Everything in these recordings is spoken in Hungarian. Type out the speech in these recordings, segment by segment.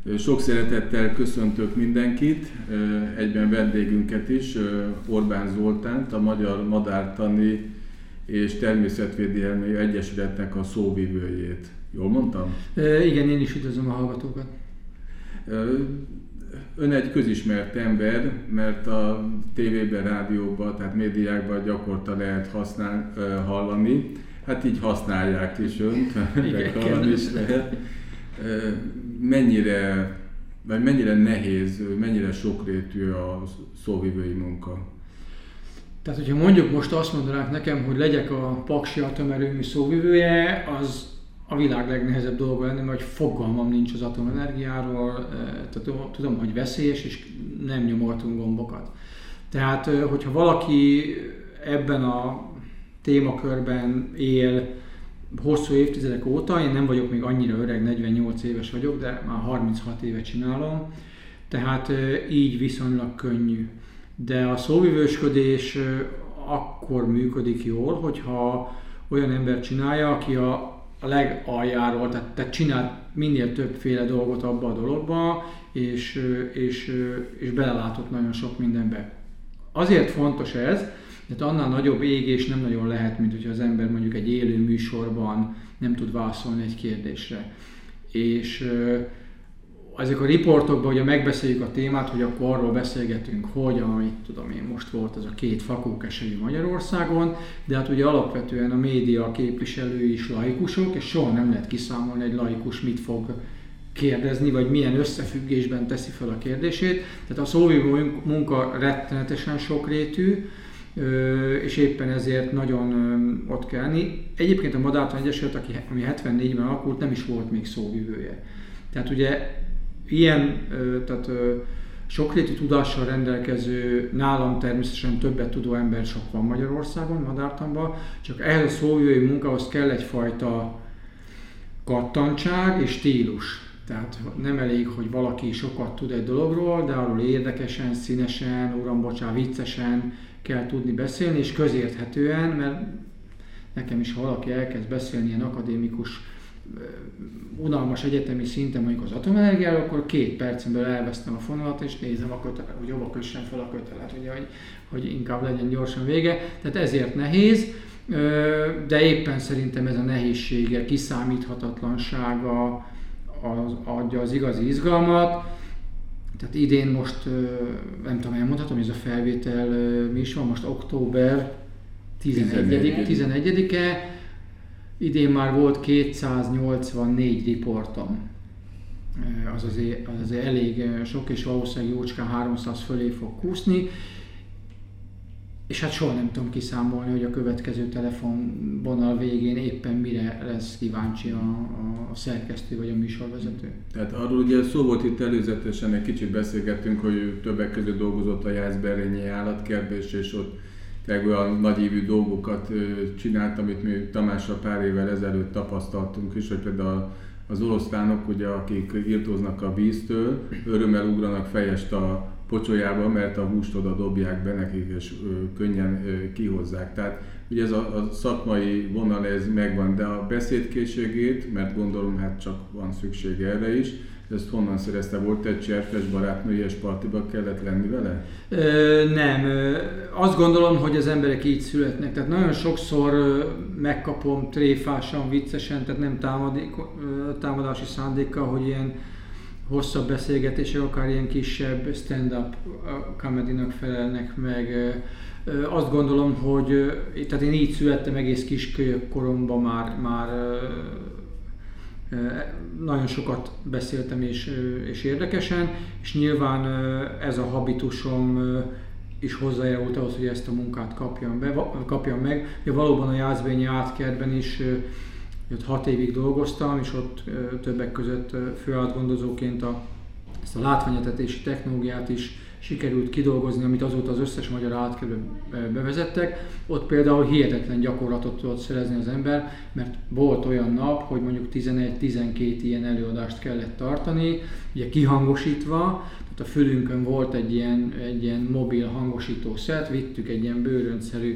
Sok szeretettel köszöntök mindenkit, egyben vendégünket is, Orbán Zoltánt, a Magyar Madártani és Természetvédelmi Egyesületnek a szóvivőjét. Jól mondtam? Igen, én is üdvözlöm a hallgatókat. Ön egy közismert ember, mert a tévében, rádióban, tehát médiákban gyakorta lehet hallani. Hát így használják is önt, hallani is lehet. Mennyire nehéz, mennyire sokrétű a szóvivői munka? Tehát, hogyha mondjuk most azt mondanák nekem, hogy legyek a Paksi atomerőmű szóvivője, az a világ legnehezebb dolga lenne, mert fogalmam nincs az atomenergiáról, tehát tudom, hogy veszélyes, és nem nyomoltunk gombokat. Tehát, hogyha valaki ebben a témakörben él hosszú évtizedek óta, én nem vagyok még annyira öreg, 48 éves vagyok, de már 36 éve csinálom, tehát így viszonylag könnyű. De a szóvivősködés akkor működik jól, hogyha olyan ember csinálja, aki a legaljáról, tehát csinál minél többféle dolgot abba a dologba, és belelátott nagyon sok mindenbe. Azért fontos ez, mert annál nagyobb égés nem nagyon lehet, mint hogyha az ember mondjuk egy élő műsorban nem tud válaszolni egy kérdésre. És ezek a riportokban ugye megbeszéljük a témát, hogy akkor arról beszélgetünk, hogy amit tudom én, most volt ez a 2 fakókeselyű Magyarországon, de hát ugye alapvetően a média képviselői is laikusok, és soha nem lehet kiszámolni, egy laikus mit fog kérdezni, vagy milyen összefüggésben teszi fel a kérdését. Tehát a szóvivő munka rettenetesen sokrétű, és éppen ezért nagyon ott kell lenni. Egyébként a Madártani Egyesület, ami 74-ben alakult, nem is volt még szóvivője. Tehát ugye ilyen sokrétű tudással rendelkező, nálam természetesen többet tudó ember sok van Magyarországon, Madártanban, csak ehhez a szóvivői munkához kell egyfajta kattantság és stílus. Tehát nem elég, hogy valaki sokat tud egy dologról, de arról érdekesen, színesen, viccesen kell tudni beszélni, és közérthetően, mert nekem is, ha valaki elkezd beszélni ilyen akadémikus, unalmas egyetemi szinten mondjuk az atomenergiáról, akkor 2 percen belül elvesztem a fonalat, és nézem a kötelet, hogy hova kössem fel a kötelet, ugye, hogy inkább legyen gyorsan vége. Tehát ezért nehéz, de éppen szerintem ez a nehézsége, kiszámíthatatlansága adja az igazi izgalmat. Tehát idén most, nem tudom, elmondhatom, hogy ez a felvétel mi is van, most október 11-e, idén már volt 284 riportom. Az azért elég sok, és valószínűleg jócskán 300 fölé fog kúszni. És hát soha nem tudom kiszámolni, hogy a következő telefonvonal végén éppen mire lesz kíváncsi a szerkesztő vagy a műsorvezető. Tehát arról ugye szó volt itt előzetesen, egy kicsit beszélgettünk, hogy többek között dolgozott a Jászberényi állatkertben, és ott tényleg olyan nagyívű dolgokat csinált, amit mi Tamással pár évvel ezelőtt tapasztaltunk is, hogy például az oroszlánok, ugye, akik irtóznak a víztől, örömmel ugranak fejest a pocsolyába, mert a húst oda dobják be nekik, és könnyen kihozzák. Tehát ugye ez a szakmai vonal ez megvan, de a beszédkészségét, mert gondolom hát csak van szüksége erre is, ezt honnan szerezte? Volt egy cserfes barátnői, és partiba kellett lenni vele? Nem. Azt gondolom, hogy az emberek így születnek. Tehát nagyon sokszor megkapom tréfásan, viccesen, tehát nem támadási szándékkal, hogy ilyen hosszabb beszélgetések, akár ilyen kisebb stand-up comedy-nak felelnek meg. Azt gondolom, hogy tehát én így születtem egész kiskölyök koromban már nagyon sokat beszéltem és érdekesen, és nyilván ez a habitusom is hozzájárult ahhoz, hogy ezt a munkát kapjam meg. Ja, valóban a Jászberényi állatkertben is 6 évig dolgoztam, és ott többek között főállatgondozóként ezt a látványetetési technológiát is sikerült kidolgozni, amit azóta az összes magyar állatkertbe bevezettek. Ott például hihetetlen gyakorlatot tudott szerezni az ember, mert volt olyan nap, hogy mondjuk 11-12 ilyen előadást kellett tartani, ugye kihangosítva, tehát a fülünkön volt egy ilyen mobil hangosító szett, vittük egy ilyen bőröntszerű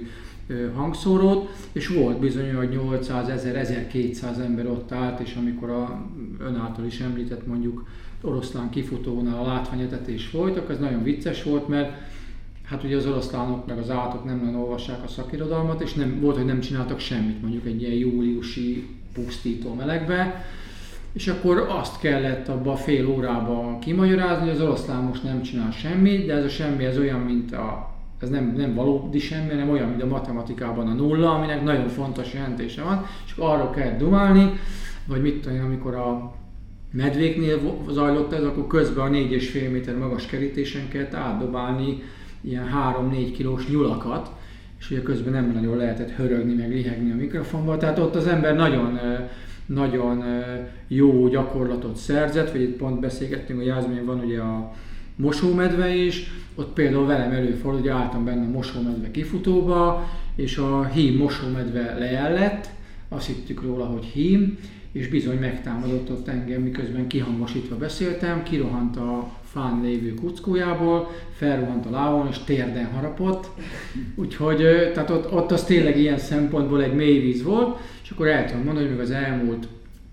hangszórót, és volt bizony, hogy 800, 1000, 1200 ember ott állt, és amikor ön által is említett mondjuk oroszlán kifutónál a látványetetés folytak, ez nagyon vicces volt, mert hát ugye az oroszlánok meg az állatok nem nagyon olvassák a szakirodalmat, és volt, hogy nem csináltak semmit mondjuk egy ilyen júliusi pusztító melegbe, és akkor azt kellett abba a fél órába kimagyarázni, hogy az oroszlán most nem csinál semmit, de ez a semmi ez olyan, mint ez nem valódi semmi, hanem olyan, mint a matematikában a nulla, aminek nagyon fontos jelentése van, és arra kell dumálni, vagy mit tudom, amikor a medvéknél zajlott ez, akkor közben a 4,5 méter magas kerítésen kellett átdobálni ilyen 3-4 kilós nyulakat, és ugye közben nem nagyon lehetett hörögni, meg lihegni a mikrofonba, tehát ott az ember nagyon jó gyakorlatot szerzett, vagy itt pont beszélgettünk, hogy Jászberényen van ugye a mosómedve is, ott például velem előfordult, hogy álltam benne a mosómedve kifutóba, és a hím mosómedve lejellett, azt hittük róla, hogy hím, és bizony megtámadott ott engem, miközben kihangosítva beszéltem, kirohant a fán lévő kuckójából, felrohant a lábon és térden harapott. Úgyhogy tehát ott az tényleg ilyen szempontból egy mély víz volt, és akkor el tudom mondani, hogy még az elmúlt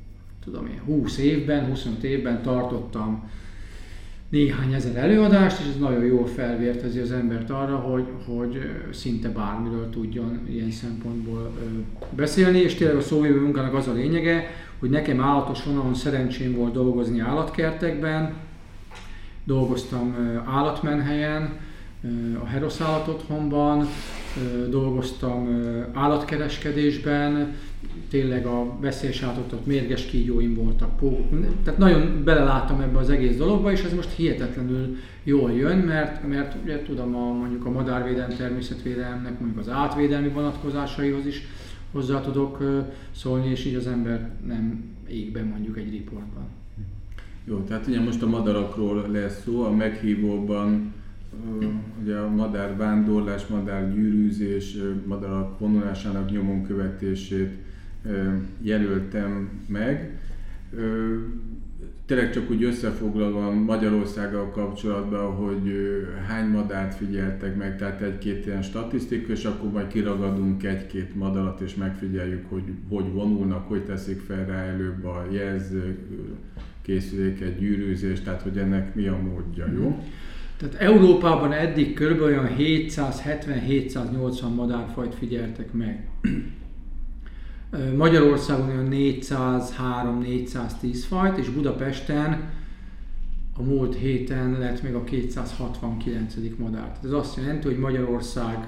20 évben, 25 évben tartottam néhány ezer előadást, és ez nagyon jól felvértezi az embert arra, hogy szinte bármiről tudjon ilyen szempontból beszélni, és tényleg a szóvivő munkának az a lényege, hogy nekem állatos vonalon szerencsém volt dolgozni állatkertekben, dolgoztam állatmenhelyen, a Herosz állatotthonban, dolgoztam állatkereskedésben, tényleg a veszélyes állatot, mérges kígyóim voltak, tehát nagyon beleláttam ebbe az egész dologba, és ez most hihetetlenül jól jön, mert ugye tudom, mondjuk a madárvédelem, természetvédelemnek mondjuk az állatvédelmi vonatkozásaihoz is hozzá tudok szólni, és így az ember nem ég be mondjuk egy riportban. Jó, tehát ugye most a madarakról lesz szó, a meghívóban ugye a madárvándorlás, madárgyűrűzés, madarak vonulásának nyomon követését jelöltem meg. Tényleg csak úgy összefoglalva Magyarországgal kapcsolatban, hogy hány madárt figyeltek meg, tehát egy-két ilyen statisztika, és akkor majd kiragadunk egy-két madarat, és megfigyeljük, hogy vonulnak, hogy teszik fel rá előbb a jelzőkészüléket, gyűrűzést, tehát hogy ennek mi a módja, jó? Tehát Európában eddig kb. Olyan 770-780 madárfajt figyeltek meg. Magyarországon olyan 403-410 fajt, és Budapesten a múlt héten lett még a 269. madár. Tehát ez azt jelenti, hogy Magyarország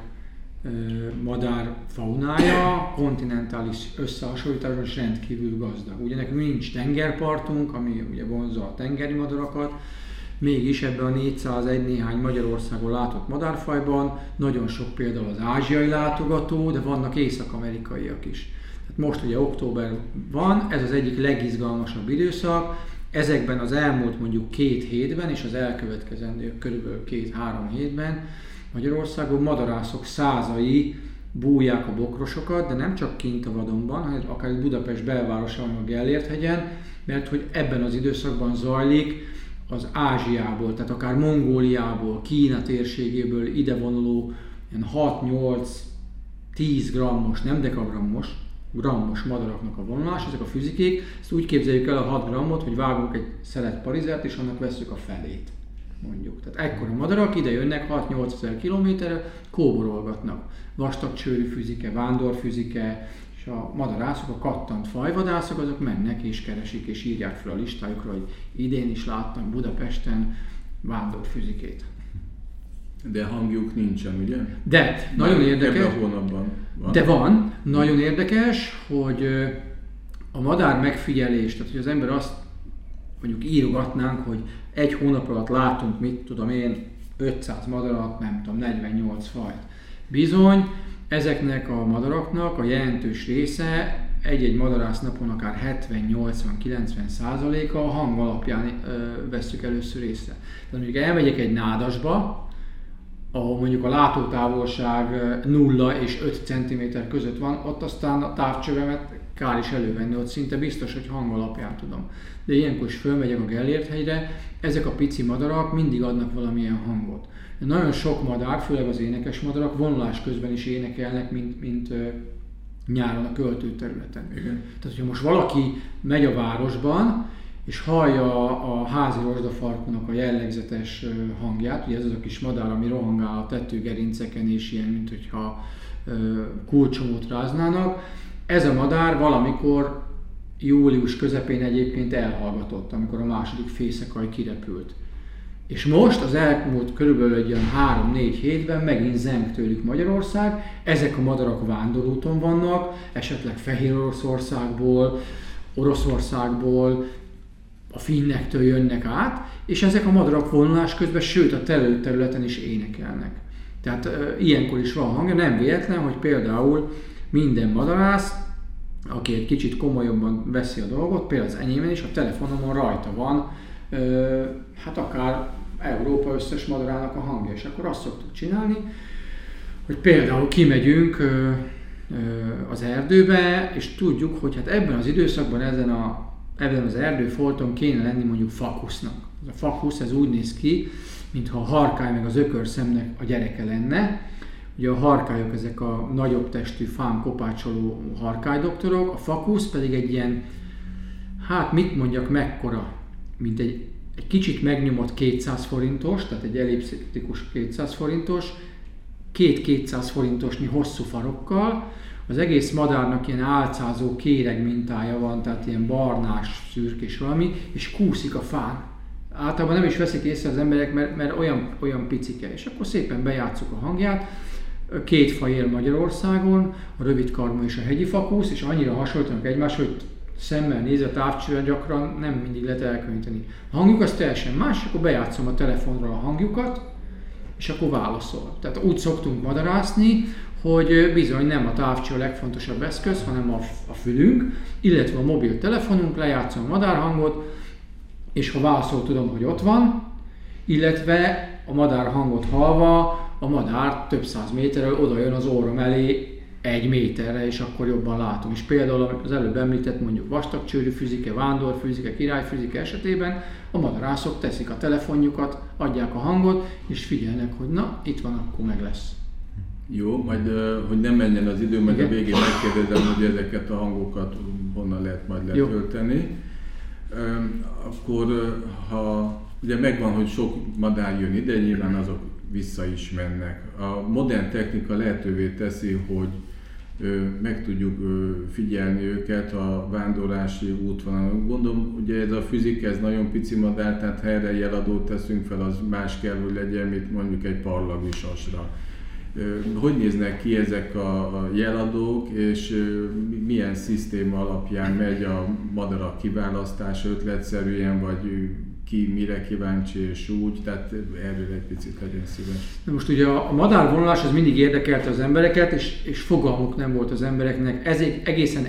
madárfaunája kontinentális összehasonlításban is rendkívül gazdag. Ugye nekünk nincs tengerpartunk, ami ugye vonzza a tengeri madarakat, mégis ebben a 401 néhány Magyarországon látott madárfajban nagyon sok például az ázsiai látogató, de vannak észak-amerikaiak is. Tehát most ugye október van, ez az egyik legizgalmasabb időszak, ezekben az elmúlt mondjuk 2 hétben és az elkövetkezendő körülbelül 2-3 hétben Magyarországon madarászok százai bújják a bokrosokat, de nem csak kint a vadonban, hanem akár Budapest belvárosában, a Gellért-hegyen, mert hogy ebben az időszakban zajlik az Ázsiából, tehát akár Mongóliából, Kína térségéből idevonuló 6-8-10 grammos, nem dekagrammos, grammos madaraknak a vonulás, ezek a füzikék. Ezt úgy képzeljük el a 6 grammot, hogy vágunk egy szelet parizert, és annak vesszük a felét, mondjuk. Tehát ekkora madarak ide jönnek 6-8 ezer kilométerre, kóborolgatnak. Vastag csőrű füzike, vándorfüzike, és a madarászok, a kattant fajvadászok, azok mennek és keresik és írják fel a listájukra, hogy idén is láttam Budapesten vándorfüzikét. De hangjuk nincsen, ugye? De, nagyon érdekes. Ebben a hónapban van. De van, nagyon érdekes, hogy a madár megfigyelés, tehát hogy az ember azt mondjuk írogatnánk, hogy egy hónap alatt látunk, mit tudom én, 500 madarat, nem tudom, 48 fajt. Bizony, ezeknek a madaraknak a jelentős része egy-egy madarász napon akár 70-80-90%-a a hang alapján vesszük először észre. Tehát mondjuk elmegyek egy nádasba, ahol mondjuk a látótávolság 0 és 5 cm között van, ott aztán a távcsövemet kár is elővenni, ott szinte biztos, hogy hang alapján tudom. De ilyenkor is fölmegyek a Gellért-hegyre, ezek a pici madarak mindig adnak valamilyen hangot. Nagyon sok madár, főleg az énekes madarak vonulás közben is énekelnek, mint nyáron a költőterületen. Igen. Tehát, hogyha most valaki megy a városban, és hallja a házi rozsdafarkúnak a jellegzetes hangját, ugye ez az a kis madár, ami rohangál a tetőgerinceken, és ilyen, mint hogyha kulcsomót ráznának. Ez a madár valamikor július közepén egyébként elhallgatott, amikor a második fészekaj kirepült. És most az elmúlt körülbelül egy olyan 3-4 hétben megint zeng tőlük Magyarország. Ezek a madarak vándorúton vannak, esetleg Fehér Oroszországból, Oroszországból, a finnektől jönnek át, és ezek a madarak vonulás közben, sőt a területen is énekelnek. Tehát ilyenkor is van hangja, nem véletlen, hogy például minden madarász, aki egy kicsit komolyabban veszi a dolgot, például az enyémben is, a telefonomon rajta van, hát akár Európa összes madarának a hangja, és akkor azt szoktuk csinálni, hogy például kimegyünk az erdőbe, és tudjuk, hogy hát ebben az időszakban ebben az erdőfolton kéne lenni mondjuk fakusznak. Ez a fakusz, ez úgy néz ki, mintha a harkály meg az ökörszemnek a gyereke lenne. Ugye a harkályok ezek a nagyobb testű fán kopácsoló harkálydoktorok, a fakusz pedig egy ilyen, hát mit mondjak mekkora, mint egy kicsit megnyomott 200 forintos, tehát egy elliptikus 200 forintos, 200 forintosnyi hosszú farokkal. Az egész madárnak ilyen álcázó kéreg mintája van, tehát ilyen barnás, szürkés valami, és kúszik a fán. Általában nem is veszik észre az emberek, mert olyan picike. És akkor szépen bejátszuk a hangját. 2 faj él Magyarországon, a rövidkarmú és a hegyi fakusz, és annyira hasonlítanak egymáshoz, hogy szemmel nézve távcsőre gyakran nem mindig lehet elkülöníteni. A hangjuk az teljesen más, akkor bejátszom a telefonra a hangjukat, és akkor válaszol. Tehát úgy szoktunk madarászni, hogy bizony nem a távcső a legfontosabb eszköz, hanem a fülünk, illetve a mobiltelefonunk, lejátszom a madárhangot, és ha válaszol, tudom, hogy ott van, illetve a madár hangot hallva, a madár több száz méterrel oda jön az orrom elé 1 méterre, és akkor jobban látom. És például az előbb említett mondjuk vastagcsőrű füzike, vándorfüzike, királyfüzike esetében a madarászok teszik a telefonjukat, adják a hangot, és figyelnek, hogy na, itt van, akkor meg lesz. Jó, majd hogy nem menjen az idő, majd a végén megkérdezem, hogy ezeket a hangokat honnan lehet majd letölteni. Akkor, ha ugye megvan, hogy sok madár jön ide, nyilván azok vissza is mennek. A modern technika lehetővé teszi, hogy meg tudjuk figyelni őket a vándorlási útvonalon. Gondolom, ugye ez a füzike, ez nagyon pici madár, tehát ha erre jeladót teszünk fel, az más kell, hogy legyen, mint mondjuk egy parlagusasra. Hogy néznek ki ezek a jeladók, és milyen szisztéma alapján megy a madarak kiválasztása ötletszerűen, vagy ki mire kíváncsi és úgy, tehát erről egy picit legyen szíves. Na most ugye a madárvonulás az mindig érdekelte az embereket, és fogalmuk nem volt az embereknek egészen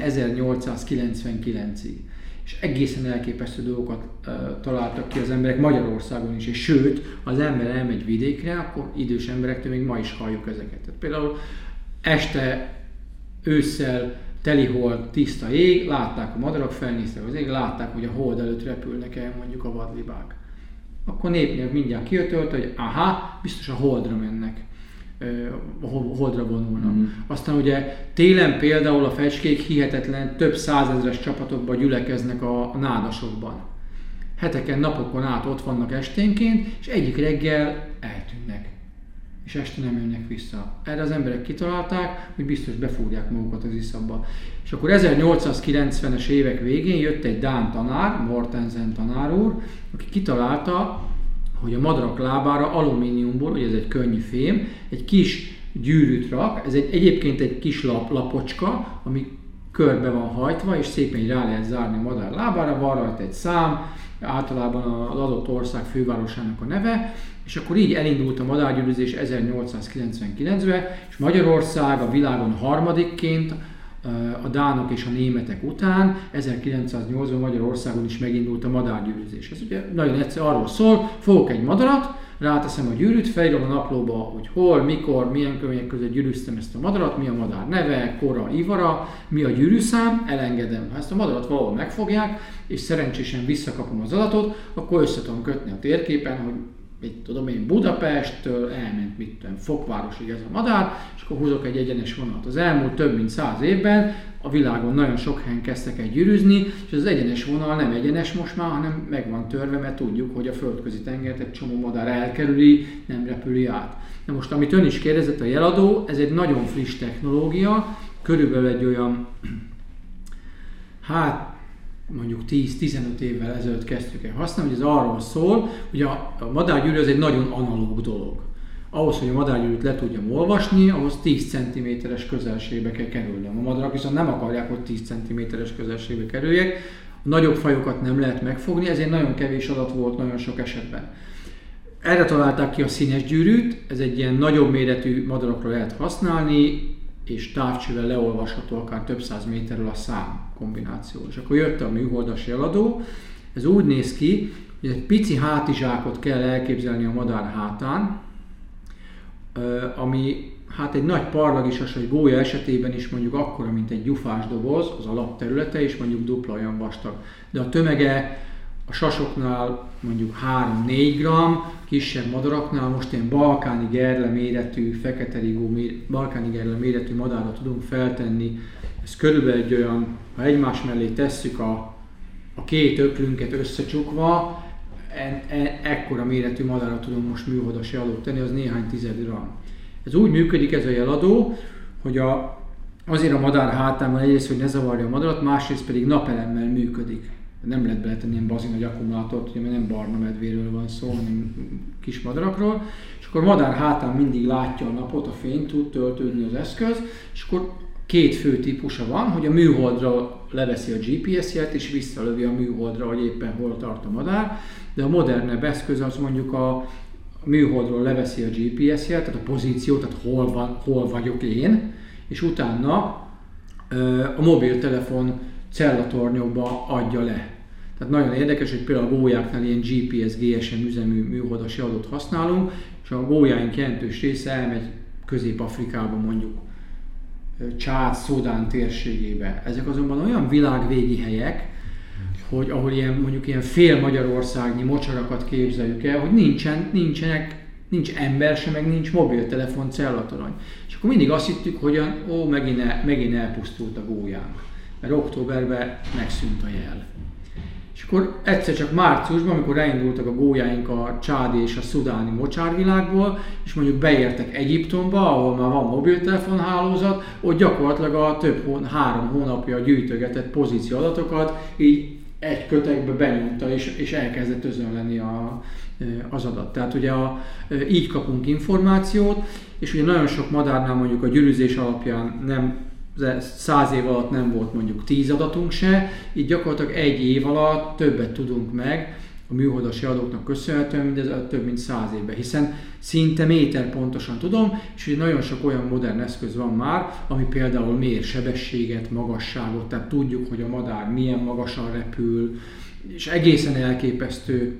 1899-ig. És egészen elképesztő dolgokat találtak ki az emberek Magyarországon is, és sőt, ha az ember elmegy vidékre, akkor idős emberektől még ma is halljuk ezeket. Tehát például este, ősszel, teli hold, tiszta ég, látták a madarak, felnéztek az ég, látták, hogy a hold előtt repülnek el mondjuk a vadlibák. Akkor népnyelv mindjárt kiötölt, hogy aha, biztos a holdra mennek, a holdra vonulnak. Aztán ugye télen például a fecskék hihetetlen több százezres csapatokban gyülekeznek a nádasokban. Heteken, napokon át ott vannak esténként, és egyik reggel eltűnnek. És este nem jönnek vissza. Erre az emberek kitalálták, hogy biztos befúrják magukat az iszapba. És akkor 1890-es évek végén jött egy dán tanár, Mortensen tanár úr, aki kitalálta, hogy a madarak lábára alumíniumból, ugye ez egy könnyű fém, egy kis gyűrűt rak, ez egyébként egy kis lapocska, ami körbe van hajtva, és szépen rá lehet zárni a madár lábára, van rajta egy szám, általában az adott ország fővárosának a neve, és akkor így elindult a madárgyűrűzés 1899-ben, és Magyarország a világon harmadikként a dánok és a németek után 1980 Magyarországon is megindult a madárgyűrűzés. Ez ugye nagyon egyszerű, arról szól, fogok egy madarat, ráteszem a gyűrűt, felírom a naplóba, hogy hol, mikor, milyen körülmények között gyűrűztem ezt a madarat, mi a madár neve, kora, ivara, mi a gyűrűszám, elengedem. Ha ezt a madarat valahol megfogják, és szerencsésen visszakapom az adatot, akkor össze tudom kötni a térképen, hogy mit tudom én, Budapesttől elment, mit tudom, Fokvárosig ez a madár, és akkor húzok egy egyenes vonalat. Az elmúlt több mint 100 évben a világon nagyon sok helyen kezdtek el gyűrűzni, és az egyenes vonal nem egyenes most már, hanem meg van törve, mert tudjuk, hogy a földközi tengert egy csomó madár elkerüli, nem repüli át. Na most, amit ön is kérdezett, a jeladó, ez egy nagyon friss technológia, körülbelül egy olyan, mondjuk 10-15 évvel ezelőtt kezdtük el használni, hogy ez arról szól, hogy a madárgyűrű az egy nagyon analóg dolog. Ahhoz, hogy a madárgyűrűt le tudjam olvasni, ahhoz 10 cm-es közelségbe kell kerülnöm. A madarak viszont nem akarják, hogy 10 cm-es közelségbe kerüljek. A nagyobb fajokat nem lehet megfogni, ezért nagyon kevés adat volt nagyon sok esetben. Erre találták ki a színes gyűrűt, ez egy ilyen nagyobb méretű madarakra lehet használni, és távcsővel leolvasható akár több száz méterről a szám kombináció. És akkor jött a műholdas jeladó, ez úgy néz ki, hogy egy pici hátizsákot kell elképzelni a madár hátán, ami hát egy nagy parlagisas vagy gólya esetében is mondjuk akkora, mint egy gyufás doboz, az alapterülete, és mondjuk dupla olyan vastag. De a tömege a sasoknál mondjuk 3-4 gram, kisebb madaraknál most ilyen balkáni gerle méretű, fekete rigó balkáni gerle méretű madárra tudunk feltenni. Ez körülbelül egy olyan, ha egymás mellé tesszük a két öklünket összecsukva, ekkora méretű madárra tudunk most műholdas jeladót tenni, az néhány tized gram. Ez úgy működik ez a jeladó, hogy azért a madár hátán van egyrészt, hogy ne zavarja a madarat, másrészt pedig napelemmel működik. Nem lehet beletenni ilyen bazin nagy akkumulátort, ugye, mert nem barna medvéről van szó, hanem kis madarakról. És akkor a madár hátán mindig látja a napot, a fényt, tud töltődni az eszköz, és akkor két fő típusa van, hogy a műholdra leveszi a GPS-jelt, és visszalövi a műholdra, hogy éppen hol tart a madár. De a modernebb eszköz az mondjuk a műholdról leveszi a GPS-jelt, tehát a pozíciót, tehát hol vagyok én, és utána a mobiltelefon cellatornyokba adja le. Tehát nagyon érdekes, hogy például a gólyáknál ilyen GPS, GSM üzemű műholdas jeladót használunk, és a gólyáink jelentős része elmegy Közép-Afrikába, mondjuk Csád, Szudán térségébe. Ezek azonban olyan világvégi helyek, hogy ahol mondjuk ilyen fél Magyarországnyi mocsarakat képzeljük el, hogy nincs ember sem, meg nincs mobiltelefon, cellatorony. És akkor mindig azt hittük, hogy megint elpusztult a gólyánk, mert októberben megszűnt a jel. És akkor egyszer csak márciusban, amikor elindultak a gólyáink a csádi és a szudáni mocsárvilágból, és mondjuk beértek Egyiptomba, ahol már van mobiltelefonhálózat, ott gyakorlatilag a 3 hónapja gyűjtögetett pozícióadatokat így egy kötekbe benyomta, és elkezdett özönleni az adat. Tehát ugye így kapunk információt, és ugye nagyon sok madárnál mondjuk a gyűrűzés alapján 100 év alatt nem volt mondjuk 10 adatunk se, így gyakorlatilag egy év alatt többet tudunk meg a műholdas jeladóknak köszönhetően, mint ez több mint 100 évben, hiszen szinte méter pontosan tudom, és ugye nagyon sok olyan modern eszköz van már, ami például mér sebességet, magasságot, tehát tudjuk, hogy a madár milyen magasan repül, és egészen elképesztő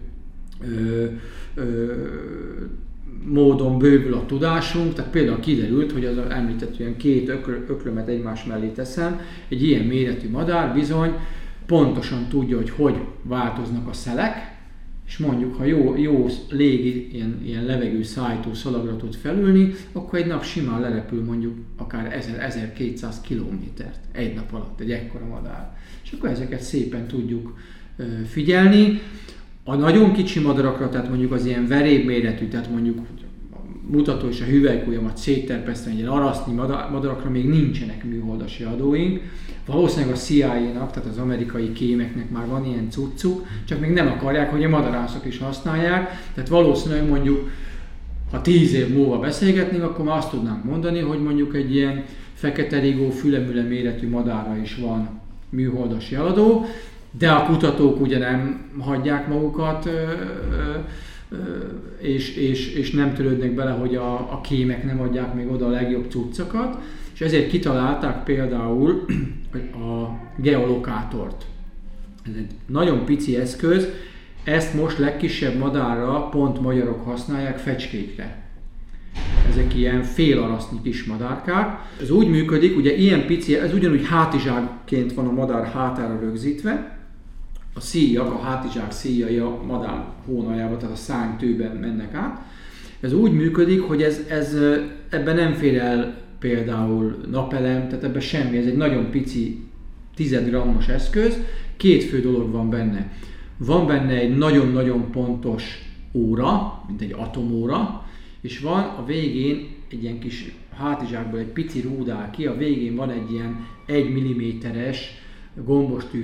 módon bővül a tudásunk, tehát például kiderült, hogy az említett olyan 2 öklömet egymás mellé teszem, egy ilyen méretű madár bizony pontosan tudja, hogy változnak a szelek, és mondjuk, ha jó légi, ilyen levegő szállító szalagra tud felülni, akkor egy nap simán lerepül mondjuk akár 1000-1200 kilométert egy nap alatt, egy ekkora madár. És akkor ezeket szépen tudjuk figyelni. A nagyon kicsi madarakra, tehát mondjuk az ilyen veréb-méretű, tehát mondjuk a mutató és a hüvelykujjamat szétterpeszteni, ilyen arasznyi madarakra még nincsenek műholdas jeladóink. Valószínűleg a CIA-nak, tehát az amerikai kémeknek már van ilyen cuccuk, csak még nem akarják, hogy a madarászok is használják. Tehát valószínűleg mondjuk, ha 10 év múlva beszélgetnénk, akkor már azt tudnánk mondani, hogy mondjuk egy ilyen fekete rigó, fülemüle méretű madárra is van műholdas jeladó, de a kutatók ugye nem hagyják magukat, és nem törődnek bele, hogy a kémek nem adják még oda a legjobb cuccokat. és ezért kitalálták például a geolokátort. Ez egy nagyon pici eszköz, ezt most legkisebb madárra pont magyarok használják, fecskékre. Ezek ilyen félarasznyi kis madárkák. Ez úgy működik, ugye ilyen pici, ez ugyanúgy hátizsákként van a madár hátára rögzítve. A szíjak, a hátizsák szíjai a madár hónaljába, tehát a szárnytőben mennek át. Ez úgy működik, hogy ebben nem fér el például napelem, tehát ebben semmi, ez egy nagyon pici 10 grammos eszköz. Két fő dolog van benne. Van benne egy nagyon-nagyon pontos óra, mint egy atomóra, és van a végén egy ilyen kis hátizsákból egy pici rúd áll ki, a végén van egy ilyen 1 mm-es gombostű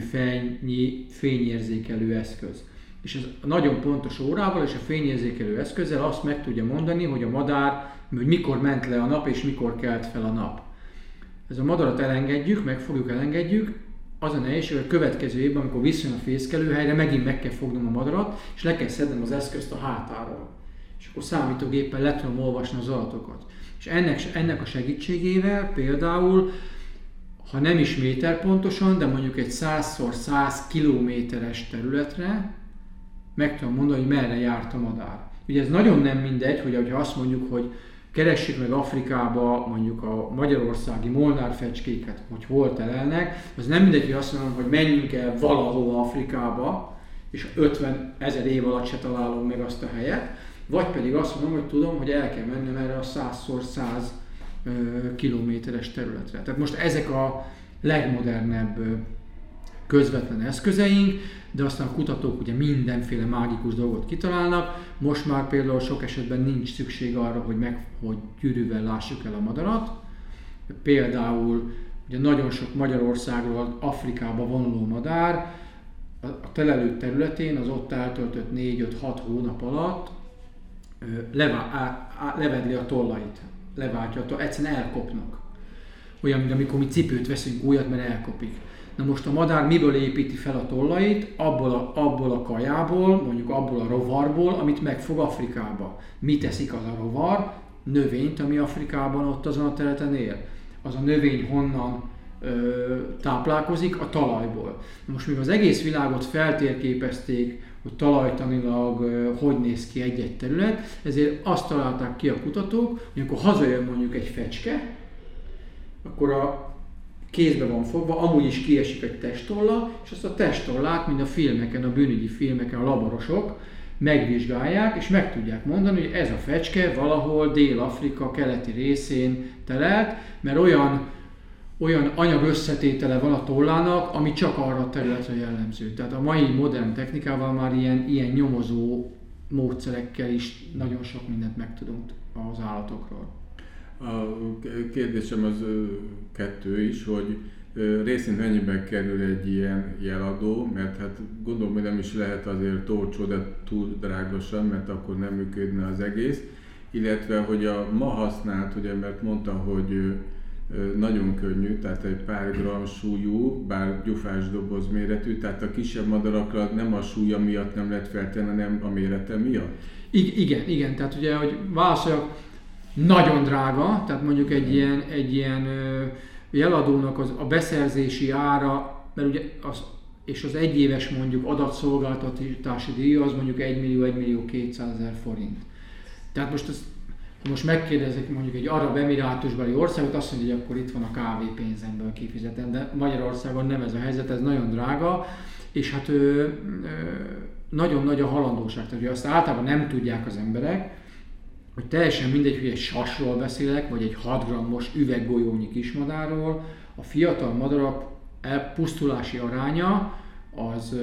fényérzékelő eszköz. És ez a nagyon pontos órával és a fényérzékelő eszközzel azt meg tudja mondani, hogy a madár, hogy mikor ment le a nap és mikor kelt fel a nap. Ez a madarat elengedjük, elengedjük, az a nehézség, hogy a következő évben, amikor visszajön a fészkelőhelyre, megint meg kell fognom a madarat, és le kell szednem az eszközt a hátáról. És akkor számítógéppel le tudom olvasni az adatokat. És ennek a segítségével például, ha nem is méter pontosan, de mondjuk egy 100x100 kilométeres területre meg tudom mondani, hogy merre járt a madár. Ugye ez nagyon nem mindegy, hogy ha azt mondjuk, hogy keressük meg Afrikába mondjuk a magyarországi molnárfecskéket, hogy hol telelnek, az nem mindegy, hogy azt mondom, hogy menjünk el valahol Afrikába, és 50 000 év alatt se találom meg azt a helyet, vagy pedig azt mondom, hogy tudom, hogy el kell mennem erre a 100x100 kilométeres területre. Tehát most ezek a legmodernebb közvetlen eszközeink, de aztán a kutatók ugye mindenféle mágikus dolgot kitalálnak. Most már például sok esetben nincs szükség arra, hogy gyűrűvel lássuk el a madarat. Például ugye nagyon sok Magyarországról Afrikába vonuló madár a telelő területén az ott eltöltött 4-5-6 hónap alatt levedli a tollait, leváltja, egyszerűen elkopnak. Olyan, mint amikor mi cipőt veszünk újat, mert elkopik. Na most a madár miből építi fel a tollait? Abból a kajából, mondjuk abból a rovarból, amit megfog Afrikába. Mi teszik az a rovar? Növényt, ami Afrikában ott azon a területen él. Az a növény honnan táplálkozik? A talajból. Na most mivel az egész világot feltérképezték, hogy talajtanilag hogy néz ki egy-egy terület, ezért azt találták ki a kutatók, hogy amikor hazajön mondjuk egy fecske, akkor a kézbe van fogva, amúgy is kiesik egy testtolla, és azt a testtollát, mint a filmeken, a bűnügyi filmeken a laborosok megvizsgálják, és meg tudják mondani, hogy ez a fecske valahol Dél-Afrika keleti részén telelt, mert olyan anyag összetétele van a tollának, ami csak arra a területre jellemző. Tehát a mai modern technikával már ilyen nyomozó módszerekkel is nagyon sok mindent megtudunk az állatokról. A kérdésem az kettő is, hogy részint mennyiben kerül egy ilyen jeladó, mert hát gondolom, hogy nem is lehet azért olcsó, de túl drágosan, mert akkor nem működne az egész. Illetve, hogy a ma használt, ugye, mert mondta, hogy nagyon könnyű, tehát egy pár gram súlyú, bár gyufás doboz méretű, tehát a kisebb madarakra nem a súlya miatt nem lehet feltenni, hanem a mérete miatt? Igen, tehát ugye, hogy válaszoljak, nagyon drága, tehát mondjuk egy ilyen jeladónak a beszerzési ára, mert ugye és az egyéves mondjuk adatszolgáltatási díja az mondjuk 1.200.000 forint. Tehát most megkérdezik mondjuk egy arab emirátusbeli országot, azt mondja, hogy akkor itt van a kávépénzemből kifizetem, de Magyarországon nem ez a helyzet, ez nagyon drága, és hát nagyon nagy a halandóság, tehát azt általában nem tudják az emberek, hogy teljesen mindegy, hogy egy sasról beszélek, vagy egy 6 grammos üveggolyónyi kismadárról, a fiatal madarak elpusztulási aránya az,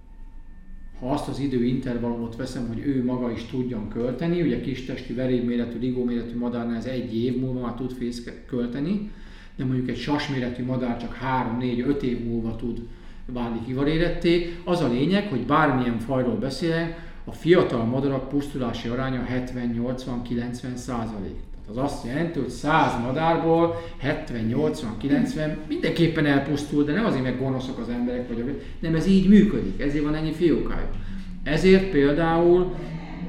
ha azt az időintervallumot veszem, hogy ő maga is tudjon költeni, ugye kistesti, verébméretű, rigóméretű madárnál ez 1 év múlva már tud költeni, de mondjuk egy sasméretű madár csak 3-4-5 év múlva tud válni kivaréretté. Az a lényeg, hogy bármilyen fajról beszélek, a fiatal madarak pusztulási aránya 70-80-90%. Tehát az azt jelenti, hogy 100 madárból 70-80-90 mindenképpen elpusztul, de nem azért, mert gonoszak az emberek, nem, ez így működik, ezért van ennyi fiókájuk. Ezért például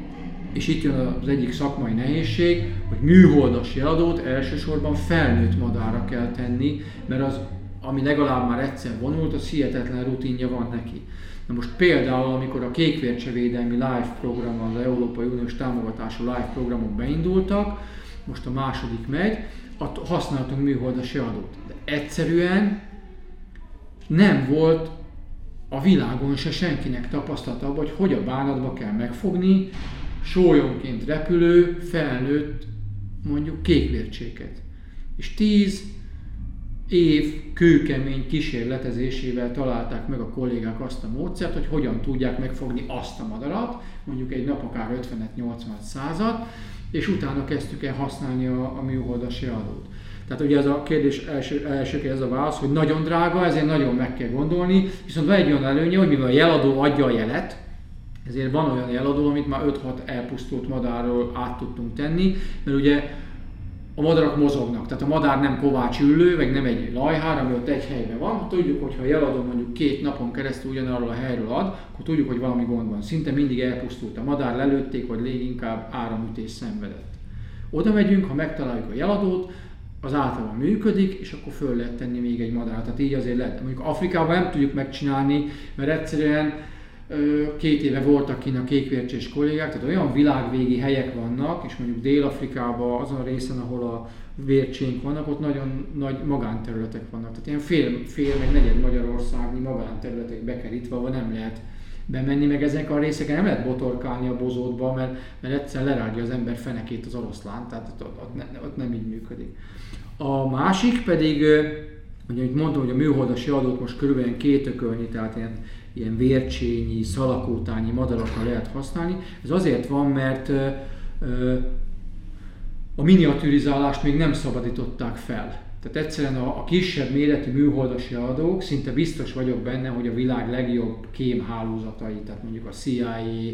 és itt jön az egyik szakmai nehézség, hogy műholdas jeladót elsősorban felnőtt madárra kell tenni, mert az, ami legalább már egyszer vonult, az hihetetlen rutinja van neki. Na most például, amikor a kékvércsevédelmi LIFE program, az Európai Uniós támogatású LIFE programok beindultak, most a második megy, használtunk műholdas jeladót. De egyszerűen nem volt a világon se senkinek tapasztalata, hogy a bánatba kell megfogni sólyomként repülő, felnőtt, mondjuk kékvércséket. És 10 év kőkemény kísérletezésével találták meg a kollégák azt a módszert, hogy hogyan tudják megfogni azt a madarat, mondjuk egy nap akár 50-80-100-at, és utána kezdtük el használni a műholdas jeladót. Tehát ugye ez a kérdés első ez a válasz, hogy nagyon drága, ezért nagyon meg kell gondolni, viszont van egy olyan előnye, hogy mivel a jeladó adja a jelet, ezért van olyan jeladó, amit már 5-6 elpusztult madárról át tudtunk tenni, mert ugye a madarak mozognak, tehát a madár nem Kovács Üllő, meg nem egy lajhár, ami ott egy helyben van. Tudjuk, hogy ha a jeladó mondjuk 2 napon keresztül ugyanarról a helyről ad, akkor tudjuk, hogy valami gond van. Szinte mindig elpusztult a madár, lelőtték, vagy leginkább áramütés szenvedett. Oda megyünk, ha megtaláljuk a jeladót, az általában működik, és akkor föl lehet tenni még egy madarat. Tehát így azért lehet. Mondjuk Afrikában nem tudjuk megcsinálni, mert egyszerűen 2 éve voltak kint a kékvércsés kollégák, tehát olyan világvégi helyek vannak, és mondjuk Dél-Afrikában, azon a részen, ahol a vércsénk vannak, ott nagyon nagy magánterületek vannak. Tehát ilyen fél meg negyed magyarországnyi magánterületek bekerítve, ahol nem lehet bemenni, meg ezek a részeken nem lehet botorkálni a bozótba, mert egyszer lerágja az ember fenekét az oroszlán, tehát ott nem így működik. A másik pedig, ugye mondtam, hogy a műholdas jeladót most körülbelül 2 ökölnyi, tehát ilyen vércsényi, szalakótányi madarakkal lehet használni. Ez azért van, mert a miniatűrizálást még nem szabadították fel. Tehát egyszerűen a kisebb méretű műholdas jeladók, szinte biztos vagyok benne, hogy a világ legjobb kémhálózatai, tehát mondjuk a CIA,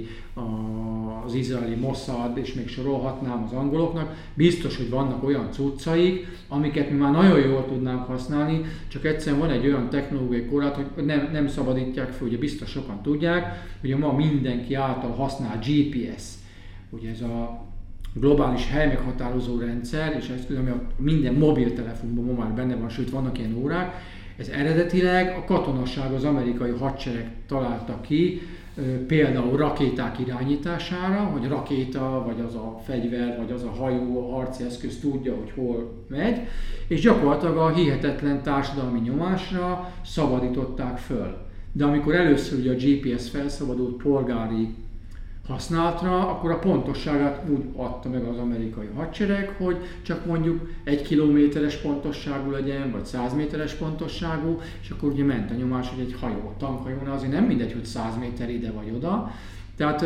az izraeli Mossad, és még sorolhatnám az angoloknak, biztos, hogy vannak olyan cuccaik, amiket mi már nagyon jól tudnánk használni, csak egyszerűen van egy olyan technológiai korlát, hogy nem szabadítják fel, ugye biztos sokan tudják, hogy ma mindenki által használ GPS, ugye ez a globális helymeghatározó rendszer, és ez ami minden mobiltelefonban ma már benne van, sőt vannak ilyen órák, ez eredetileg a katonasság, az amerikai hadsereg találta ki, például rakéták irányítására, hogy a rakéta, vagy az a fegyver, vagy az a hajó, a harci eszköz tudja, hogy hol megy, és gyakorlatilag a hihetetlen társadalmi nyomásra szabadították föl. De amikor először ugye a GPS felszabadult polgári használatra, akkor a pontosságát úgy adta meg az amerikai hadsereg, hogy csak mondjuk 1 kilométeres pontosságú legyen, vagy 100 méteres pontosságú, és akkor ugye ment a nyomás, hogy egy hajó, a tankhajónál azért nem mindegy, hogy 100 méter ide vagy oda. Tehát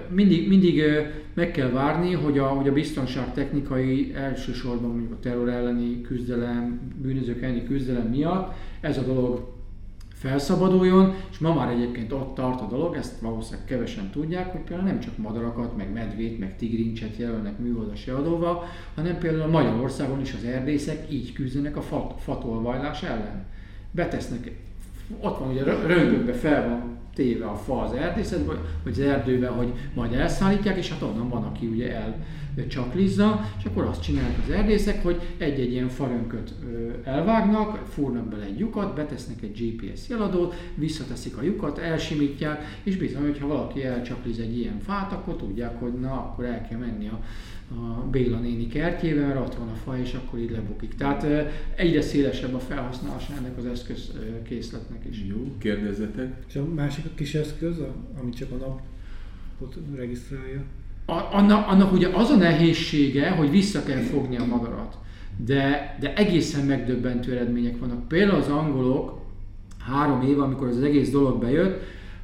mindig meg kell várni, hogy a biztonságtechnikai, elsősorban mondjuk a terror elleni küzdelem, bűnözők elleni küzdelem miatt ez a dolog felszabaduljon, és ma már egyébként ott tart a dolog, ezt valószínűleg kevesen tudják, hogy például nem csak madarakat, meg medvét, meg tigrincset jelölnek műholdas jeladóval, hanem például Magyarországon is az erdészek így küzdenek a fatolvajlás ellen. Betesznek, ott van ugye röngökbe fel van téve a fa az erdészetben, vagy az erdőben, hogy majd elszállítják, és hát onnan van, aki ugye elcsaklizza, és akkor azt csinálják az erdészek, hogy egy-egy ilyen farönköt elvágnak, fúrnak bele egy lyukat, betesznek egy GPS jeladót, visszateszik a lyukat, elsimítják, és bizony, hogyha valaki elcsakliz egy ilyen fát, akkor tudják, hogy na, akkor el kell menni a Béla néni kertjében, mert ott van a fa, és akkor így lebukik. Tehát egyre szélesebb a felhasználása ennek az eszközkészletnek is. Jó, kérdezzetek. És a másik a kis eszköz, ami csak a napot regisztrálja? Annak ugye az a nehézsége, hogy vissza kell fogni a madarat, de egészen megdöbbentő eredmények vannak. Például az angolok 3 éve, amikor ez az egész dolog bejött,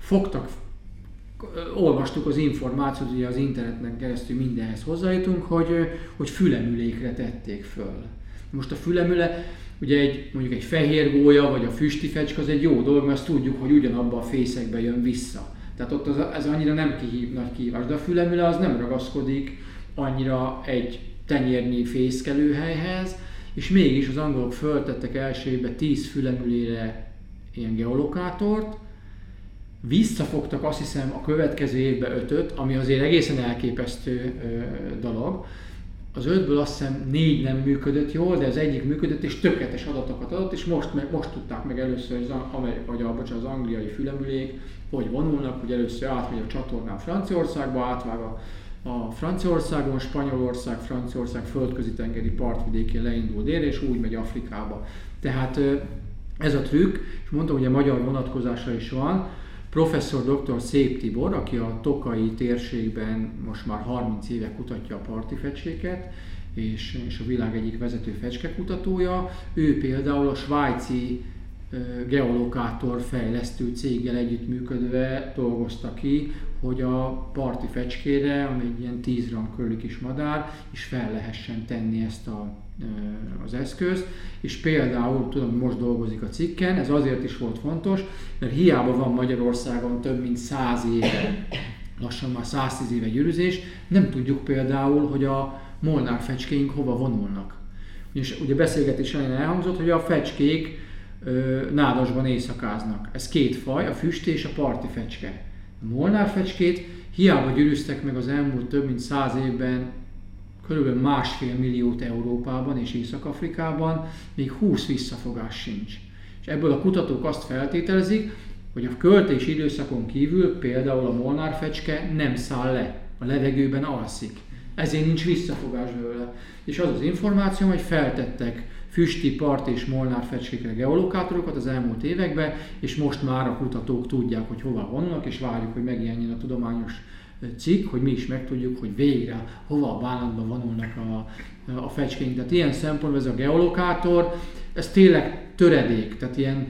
olvastuk az információt, ugye az interneten keresztül mindenhez hozzájutunk, hogy fülemülékre tették föl. Most a fülemüle, ugye mondjuk egy fehér gólya vagy a füstifecske az egy jó dolog, mert azt tudjuk, hogy ugyanabban a fészekbe jön vissza. Tehát ott ez annyira nem nagy kihívás, de a fülemüle az nem ragaszkodik annyira egy tenyérnyi fészkelőhelyhez, és mégis az angolok föltettek első évben 10 fülemülére ilyen geolokátort, visszafogtak azt hiszem a következő évben 5-öt, ami azért egészen elképesztő dolog. Az 5-ből azt hiszem 4 nem működött jól, de az egyik működött és tökéletes adatokat adott, és most tudták meg először az angliai fülemülék, hogy vonulnak, hogy először átmegy a csatornán Franciaországba, átvág a Franciaországon, Spanyolország, Franciaország földközi tengeri partvidékén leindul délre, és úgy megy Afrikába. Tehát ez a trükk, és mondtam, hogy a magyar vonatkozása is van. Professzor dr. Szép Tibor, aki a tokai térségben most már 30 éve kutatja a parti fecskéket, és a világ egyik vezető fecskekutatója. Ő például a svájci geolokátor fejlesztő céggel együttműködve dolgozta ki, hogy a parti fecskére, ami egy ilyen 10 gram körüli kis madár, is fel lehessen tenni ezt az eszközt, és például, tudom, most dolgozik a cikken, ez azért is volt fontos, mert hiába van Magyarországon több mint 100 éve, lassan már 110 éve gyűrűzés, nem tudjuk például, hogy a molnár fecskéink hova vonulnak. És ugye beszélgetés elején elhangzott, hogy a fecskék nádasban éjszakáznak. Ez 2 faj, a füst és a parti fecske. A molnár fecskét hiába gyűrűztek meg az elmúlt több mint 100 évben körülbelül 1,5 milliót Európában és Észak-Afrikában, még 20 visszafogás sincs. És ebből a kutatók azt feltételezik, hogy a költési időszakon kívül például a molnár fecske nem száll le, a levegőben alszik. Ezért nincs visszafogás belőle. És az az információ, hogy feltettek füsti, part és molnár fecskékre geolokátorokat az elmúlt években, és most már a kutatók tudják, hogy hova vonulnak, és várjuk, hogy megjelenjen a tudományos cikk, hogy mi is megtudjuk, hogy végre hova a bánatban vonulnak a fecskéink. Tehát ilyen szempontból ez a geolokátor, ez tényleg töredék, tehát ilyen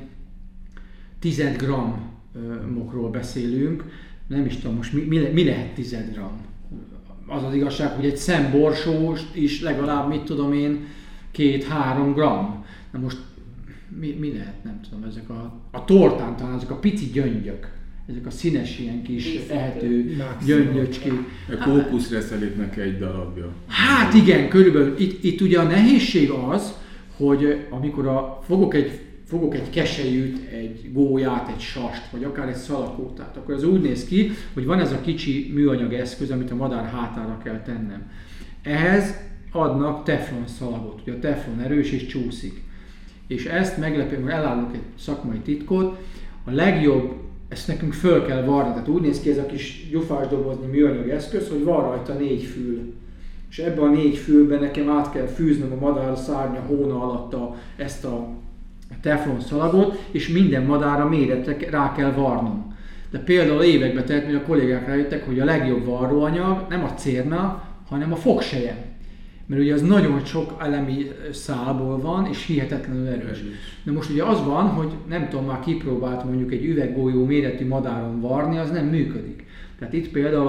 10 grammokról beszélünk, nem is tudom most mi lehet 10 gramm. Az az igazság, hogy egy szemborsó is legalább, mit tudom én, 2-3 gramm. Na most mi lehet, nem tudom, ezek a tortán talán ezek a pici gyöngyök, ezek a színes ilyen kis ehető gyöngyöcskék. A kókuszreszeléknek egy darabja. Hát igen, körülbelül itt ugye a nehézség az, hogy amikor fogok egy keselyűt, egy gólyát, egy sast, vagy akár egy szalakótát, akkor ez úgy néz ki, hogy van ez a kicsi műanyag eszköz, amit a madár hátára kell tennem. Ehhez adnak teflon szalagot, ugye a teflon erős és csúszik. És ezt meglepően, elárulok egy szakmai titkot, a legjobb, ezt nekünk föl kell varni, tehát úgy néz ki ez a kis gyufás dobozni műanyag eszköz, hogy van rajta 4 fül. És ebben a 4 fülben nekem át kell fűznöm a madár szárnya hóna alatt ezt a teflon szalagot, és minden madárra méretre rá kell varnom. De például évekbe telt, hogy a kollégák rájöttek, hogy a legjobb varróanyag nem a cérna, hanem a fogselye. Mert ugye az nagyon sok elemi szálból van, és hihetetlenül erős. De most ugye az van, hogy nem tudom, már kipróbált mondjuk egy üveggolyó méretű madáron varni, az nem működik. Tehát itt például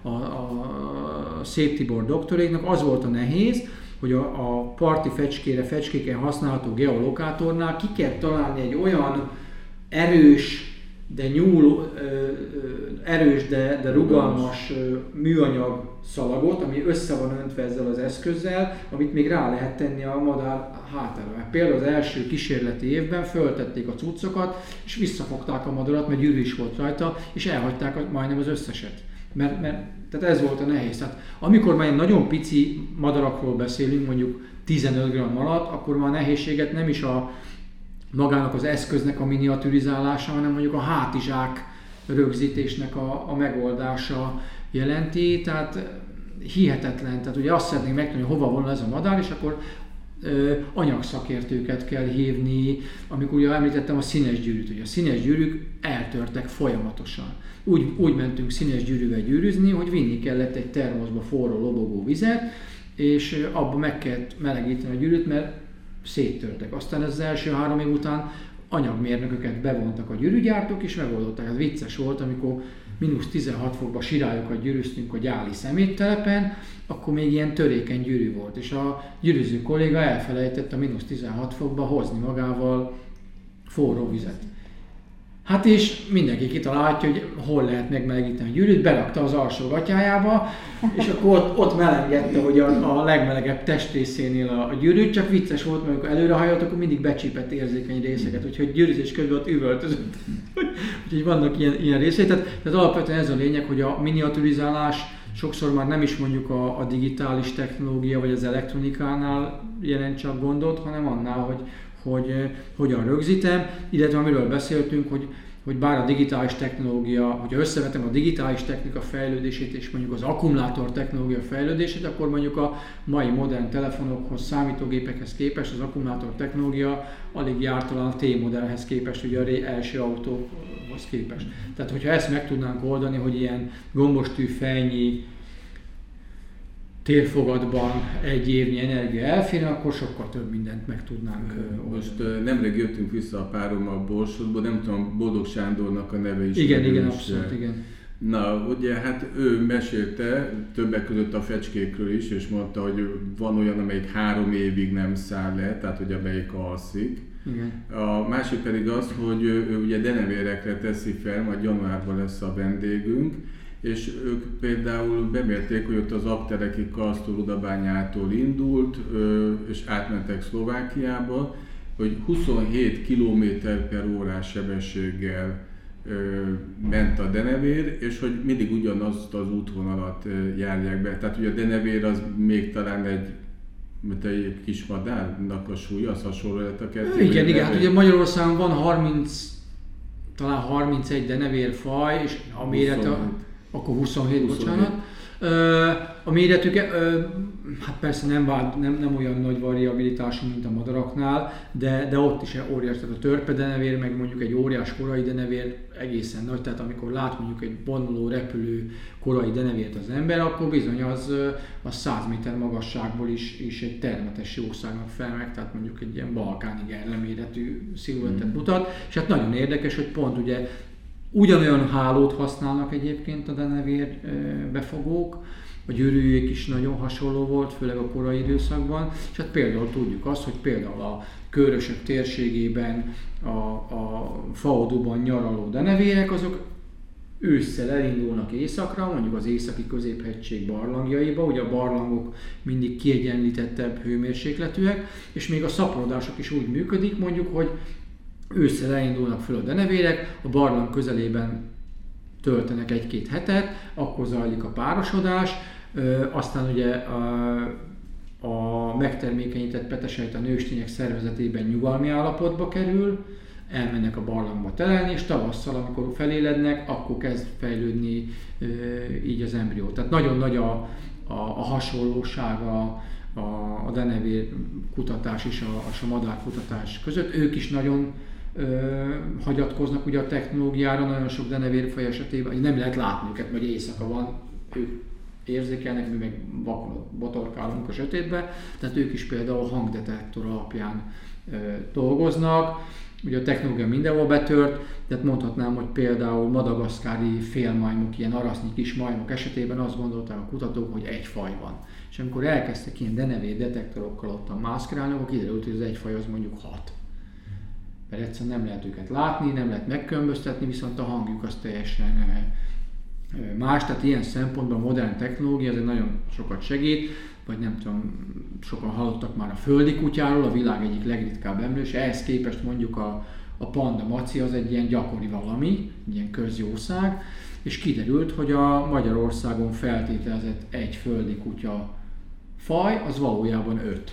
a Szép Tibor doktoréknak az volt a nehéz, hogy a parti fecskéken használható geolokátornál ki kell találni egy olyan erős, de rugalmas műanyag szalagot, ami össze van öntve ezzel az eszközzel, amit még rá lehet tenni a madár hátára. Például az első kísérleti évben föltették a cuccokat, és visszafogták a madarat, mert gyűrű is volt rajta, és elhagyták majdnem az összeset. Tehát ez volt a nehéz. Tehát amikor már nagyon pici madarakról beszélünk, mondjuk 15 g alatt, akkor már a nehézséget nem is magának az eszköznek a miniaturizálása, hanem mondjuk a hátizsák rögzítésnek a megoldása jelenti. Tehát hihetetlen. Tehát ugye azt szeretnénk megtudni, hogy hova vonul ez a madár, és akkor anyagszakértőket kell hívni, amikor ugye említettem a színes gyűrűt. Ugye a színes gyűrűk eltörtek folyamatosan. Úgy mentünk színes gyűrűvel gyűrűzni, hogy vinni kellett egy termoszba forró lobogó vizet, és abba meg kellett melegíteni a gyűrűt, mert széttörtek. Aztán az első 3 év után anyagmérnököket bevontak a gyűrűgyártók, és megoldották. Ez vicces volt, amikor -16 fokba sirályokat gyűrűztünk a gyáli szeméttelepen, akkor még ilyen törékeny gyűrű volt, és a gyűrűző kolléga elfelejtett a -16 fokba hozni magával forró vizet. Hát és mindenki kitalálja, hogy hol lehet megmelegíteni a gyűrűt, berakta az alsó gatyájába, és akkor ott melengedte, hogy a legmelegebb testrészénél a gyűrűt, csak vicces volt, mert amikor előrehajolt, akkor mindig becsípett érzékeny részeket, úgyhogy gyűrűzés közben ott üvöltözött. Úgyhogy vannak ilyen részei. Tehát alapvetően ez a lényeg, hogy a miniaturizálás sokszor már nem is mondjuk a digitális technológia vagy az elektronikánál jelent csak gondot, hanem annál, hogy hogyan rögzítem, illetve amiről beszéltünk, hogy bár a digitális technológia, hogyha összevetem a digitális technika fejlődését és mondjuk az akkumulátor technológia fejlődését, akkor mondjuk a mai modern telefonokhoz, számítógépekhez képest az akkumulátor technológia alig jár talán a T-modellhez képest, ugye az első autóhoz képest. Tehát hogyha ezt meg tudnánk oldani, hogy ilyen gombostű fejnyi térfogatban egy évnyi energia elférne, akkor sokkal több mindent meg tudnánk oldani. Most nemrég jöttünk vissza a párommal Borsodból, nem tudom, Boldog Sándornak a neve is. Igen, abszolút, igen. Na, ugye hát ő mesélte többek között a fecskékről is, és mondta, hogy van olyan, amelyik 3 évig nem száll le, tehát hogy amelyik alszik. Igen. A másik pedig az, hogy ő ugye denevérekre teszi fel, majd januárban lesz a vendégünk, és ők például bemérték, hogy ott az Apterekig Karsztó-Rudabányától indult, és átmentek Szlovákiába, hogy 27 km/h sebességgel ment a denevér, és hogy mindig ugyanazt az útvonalat járják be. Tehát ugye a denevér az még talán egy kis madárnak a súlya, az hasonló lett a kettő. Igen, hát ugye Magyarországon van talán 31 denevérfaj, és a mérete, akkor 27, bocsánat. A méretük, hát persze nem olyan nagy variabilitású, mint a madaraknál, de ott is óriás, tehát a törpedenevér, meg mondjuk egy óriás korai denevér egészen nagy, tehát amikor lát mondjuk egy vonuló, repülő korai denevért az ember, akkor bizony az 100 méter magasságból is egy termetes jószágnak fel meg, tehát mondjuk egy ilyen balkáni gerleméretű sziluettet mutat, és hát nagyon érdekes, hogy pont ugye ugyanolyan hálót használnak egyébként a denevér befogók, a gyűrűjék is nagyon hasonló volt, főleg a korai időszakban, és hát például tudjuk azt, hogy például a Körösök térségében, a Faodúban nyaraló denevérek, azok ősszel elindulnak északra, mondjuk az északi középhegység barlangjaiba, ugye a barlangok mindig kiegyenlítettebb hőmérsékletűek, és még a szaporodások is úgy működik, mondjuk, hogy ősszel elindulnak föl a denevérek, a barlang közelében töltenek 1-2 hetet, akkor zajlik a párosodás, aztán ugye a megtermékenyített petesejt a nőstények szervezetében nyugalmi állapotba kerül, elmennek a barlangba telelni, és tavasszal, amikor felélednek, akkor kezd fejlődni így az embrió. Tehát nagyon nagy a hasonlóság a denevér kutatás és a madár kutatás között. Ők is nagyon hagyatkoznak ugye a technológiára, nagyon sok denevérfaj esetében, nem lehet látni őket, mert éjszaka van, ők érzékelnek, mi meg vakon botorkálunk a sötétbe, tehát ők is például hangdetektor alapján dolgoznak. Ugye a technológia mindenhol betört, tehát mondhatnám, hogy például madagaszkári félmajmok, ilyen arasznyi kis majmok esetében azt gondolták a kutatók, hogy egy faj van. És amikor elkezdtek ilyen denevér detektorokkal ottan mászkálni, akkor kiderült, hogy az egy faj az mondjuk 6. Mert egyszerűen nem lehet őket látni, nem lehet megkülönböztetni, viszont a hangjuk az teljesen más, tehát ilyen szempontból a modern technológia azért nagyon sokat segít, vagy nem tudom, sokan hallottak már a földi kutyáról, a világ egyik legritkább emlős, ehhez képest mondjuk a panda maci az egy ilyen gyakori valami, egy ilyen közjószág, és kiderült, hogy a Magyarországon feltételezett egy földi kutya faj, az valójában 5.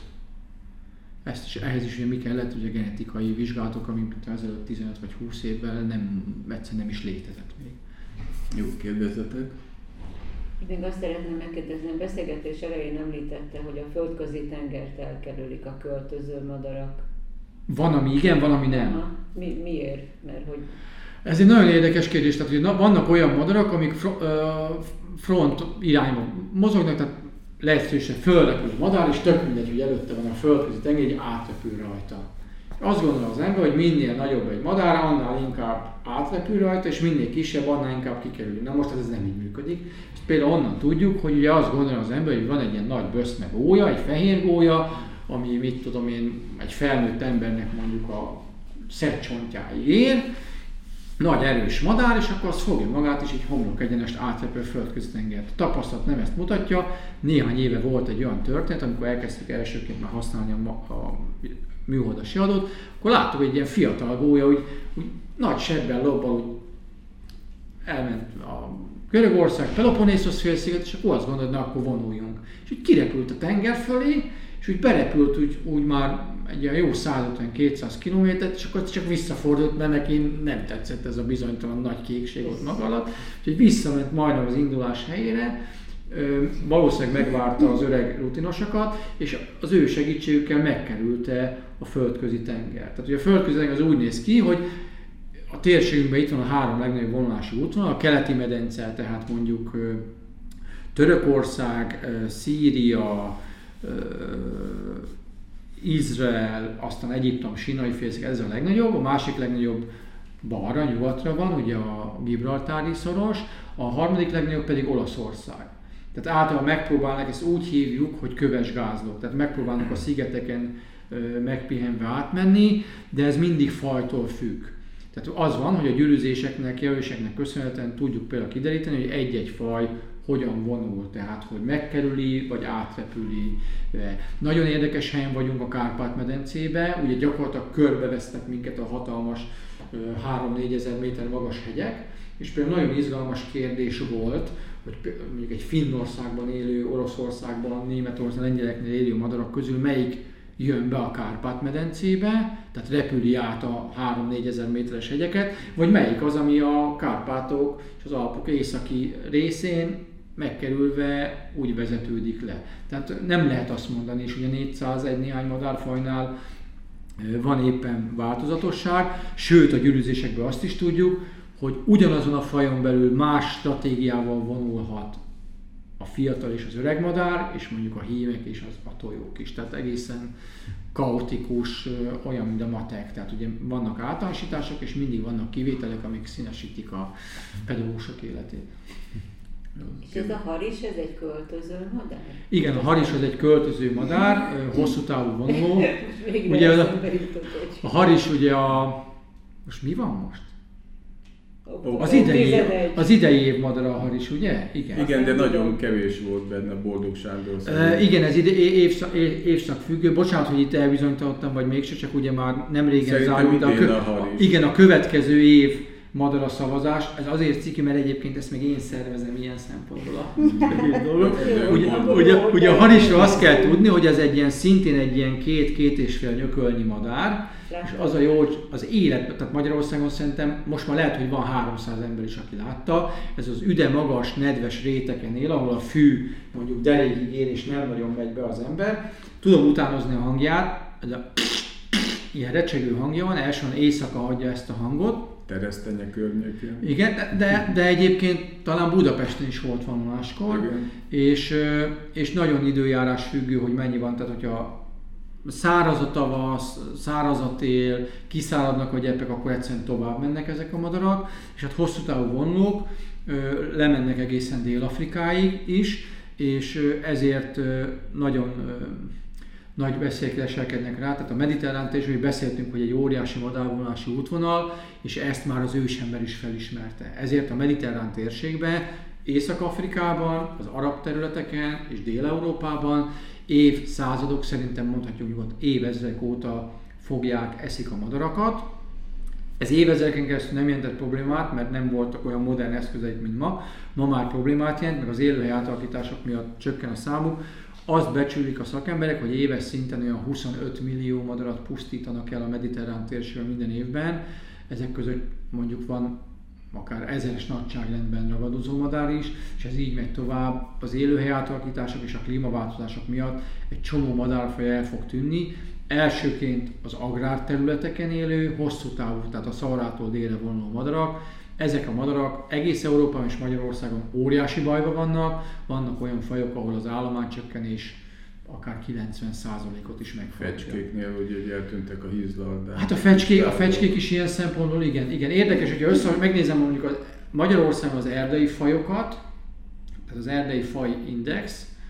Ehhez is ugye mi kellett, ugye genetikai vizsgálatok, amik ezelőtt 15 vagy 20 évvel egyszerűen nem is létezett még. Jó, kérdezzetek. Még azt szeretném megkérdezni, a beszélgetés elején említette, hogy a földközi tengert elkerülik a költöző madarak. Van, ami igen, van, ami nem. Aha. Miért? Mert hogy... Ez egy nagyon érdekes kérdés, tehát hogy vannak olyan madarak, amik front irányba mozognak, tehát lehetősen fölrepül a madár, és tök mindegy, hogy előtte van a földközi tenger, így átrepül rajta. Azt gondolja az ember, hogy minél nagyobb egy madár, annál inkább átrepül rajta, és minél kisebb, annál inkább kikerül. Na most ez nem így működik. És például onnan tudjuk, hogy ugye azt gondolja az ember, hogy van egy ilyen nagy böszme gólya, egy fehér gólya, ami mit tudom én, egy felnőtt embernek mondjuk a szedcsontjáig ér, nagy erős madár, és akkor az fogja magát, és így homlok egyenest átrepül a földközi tengert. A tapasztalat nem ezt mutatja, néhány éve volt egy olyan történet, amikor elkezdtük elsőként már használni a műholdas siadót, akkor láttuk egy ilyen fiatal gólya, úgy nagy sebben lobbal, úgy elment a Görögország, Peloponnészos félsziget, és akkor azt gondolod, na akkor vonuljunk. És úgy kirepült a tenger fölé, és úgy berepült úgy már egy ilyen jó 150-200 kilométert, és akkor csak visszafordult, mert neki nem tetszett ez a bizonytalan nagy kékség ott maga alatt. Úgyhogy visszament majdnem az indulás helyére, valószínűleg megvárta az öreg rutinosokat, és az ő segítségükkel megkerülte a földközi tenger. Tehát ugye a földközi tenger az úgy néz ki, hogy a térségünkben itt van a 3 legnagyobb vonulási útvonal, a keleti medence, tehát mondjuk Törökország, Szíria, Izrael, aztán Egyiptom, Sínai félsziget, ez a legnagyobb, a másik legnagyobb balra, nyugatra van, ugye a Gibraltári szoros, a harmadik legnagyobb pedig Olaszország. Tehát általában megpróbálnak, ezt úgy hívjuk, hogy köves gázlók, tehát megpróbálnak a szigeteken megpihenve átmenni, de ez mindig fajtól függ. Tehát az van, hogy a gyűrűzéseknek, jelöléseknek köszönhetően tudjuk például kideríteni, hogy egy-egy faj hogyan vonul, tehát hogy megkerüli, vagy átrepüli. Nagyon érdekes helyen vagyunk a Kárpát-medencébe, ugye gyakorlatilag körbevesztek minket a hatalmas 3-4 ezer méter magas hegyek, és például nagyon izgalmas kérdés volt, hogy mondjuk egy Finnországban élő, Oroszországban, Németországban, lengyeleknél élő madarak közül melyik jön be a Kárpát-medencébe, tehát repüli át a 3-4 ezer méteres hegyeket, vagy melyik az, ami a Kárpátok és az Alpok északi részén megkerülve úgy vezetődik le. Tehát nem lehet azt mondani, és ugye 401 néhány madárfajnál van éppen változatosság, sőt a gyűrűzésekből azt is tudjuk, hogy ugyanazon a fajon belül más stratégiával vonulhat a fiatal és az öreg madár, és mondjuk a hímek és a tojók is. Tehát egészen kaotikus, olyan, mint a matek. Tehát ugye vannak általánosítások, és mindig vannak kivételek, amik színesítik a pedagógusok életét. És ez a haris, ez egy költöző madár? Igen, a haris az egy költöző madár, hosszú távú vonuló. Ugye a haris ugye most mi van most? Az idei év madara a haris, ugye? Igen, de nagyon kevés volt benne a Boldog Sándor. Igen, ez évszak függő. Bocsánat, hogy itt elbizonytalanodtam, vagy mégse, csak ugye már nem régen zárult. Igen, a következő év madara szavazás. Ez azért ciki, mert egyébként ezt még én szervezem ilyen szempontból Ugye a harisról azt kell tudni, hogy ez szintén egy ilyen 2-2,5 nyökölnyi madár, és az a jó, hogy az élet, tehát Magyarországon szerintem most már lehet, hogy van 300 ember is, aki látta, ez az üde magas, nedves réteken él, ahol a fű mondjuk derékig ér, és nem nagyon megy be az ember. Tudom utánozni a hangját, ilyen recsegő hangja van, elsősorban éjszaka adja ezt a hangot. Keresztenye környékén. Igen, de egyébként talán Budapesten is volt vonuláskor, és nagyon időjárás függő, hogy mennyi van, tehát hogyha száraz a tavasz, száraz a tél, kiszáradnak a gyepek, akkor egyszerűen tovább mennek ezek a madarak, és hát hosszú távú vonulók lemennek egészen Dél-Afrikáig is, és ezért nagyon nagy veszélyek leselkednek rá, tehát a mediterrán térségben beszéltünk, hogy egy óriási madárvonulási útvonal, és ezt már az ősember is felismerte. Ezért a mediterrán térségben, Észak-Afrikában, az arab területeken és Dél-Európában évszázadok, szerintem mondhatjuk nyugodt évezredek óta fogják, eszik a madarakat. Ez évezredeken keresztül nem jelentett problémát, mert nem voltak olyan modern eszközeik, mint ma. Ma már problémát jelent, meg az élőhely átalakítások miatt csökken a számuk. Azt becsülik a szakemberek, hogy éves szinten olyan 25 millió madarat pusztítanak el a mediterrán térségben minden évben. Ezek között mondjuk van akár 1000-es nagyságrendben ragadozó madár is, és ez így megy tovább. Az élőhely átalakítások és a klímaváltozások miatt egy csomó madárfaj el fog tűnni. Elsőként az agrárterületeken élő, hosszú távú, tehát a Szaharától délre vonuló madarak. Ezek a madarak egész Európában és Magyarországon óriási bajban vannak olyan fajok, ahol az állománycsökkenés akár 90%-ot is megfogja. Fecskéknél ugye eltűntek a hízlaldák. Hát a fecskék is ilyen szempontból igen. Érdekes, hogyha megnézem mondjuk Magyarországon az erdei fajokat, tehát az erdei faj index,